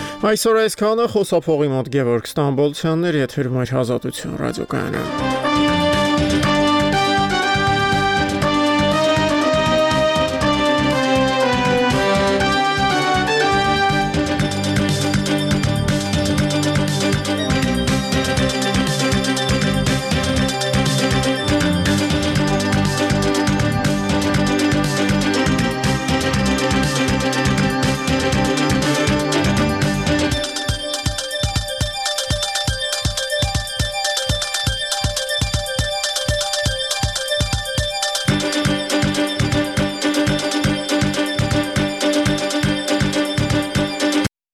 Այսօր այսքանը, խոսափողի մոտ Գևորգ Ստամբոլցյաններ, եթերում Ազատություն ռադիոկայանը։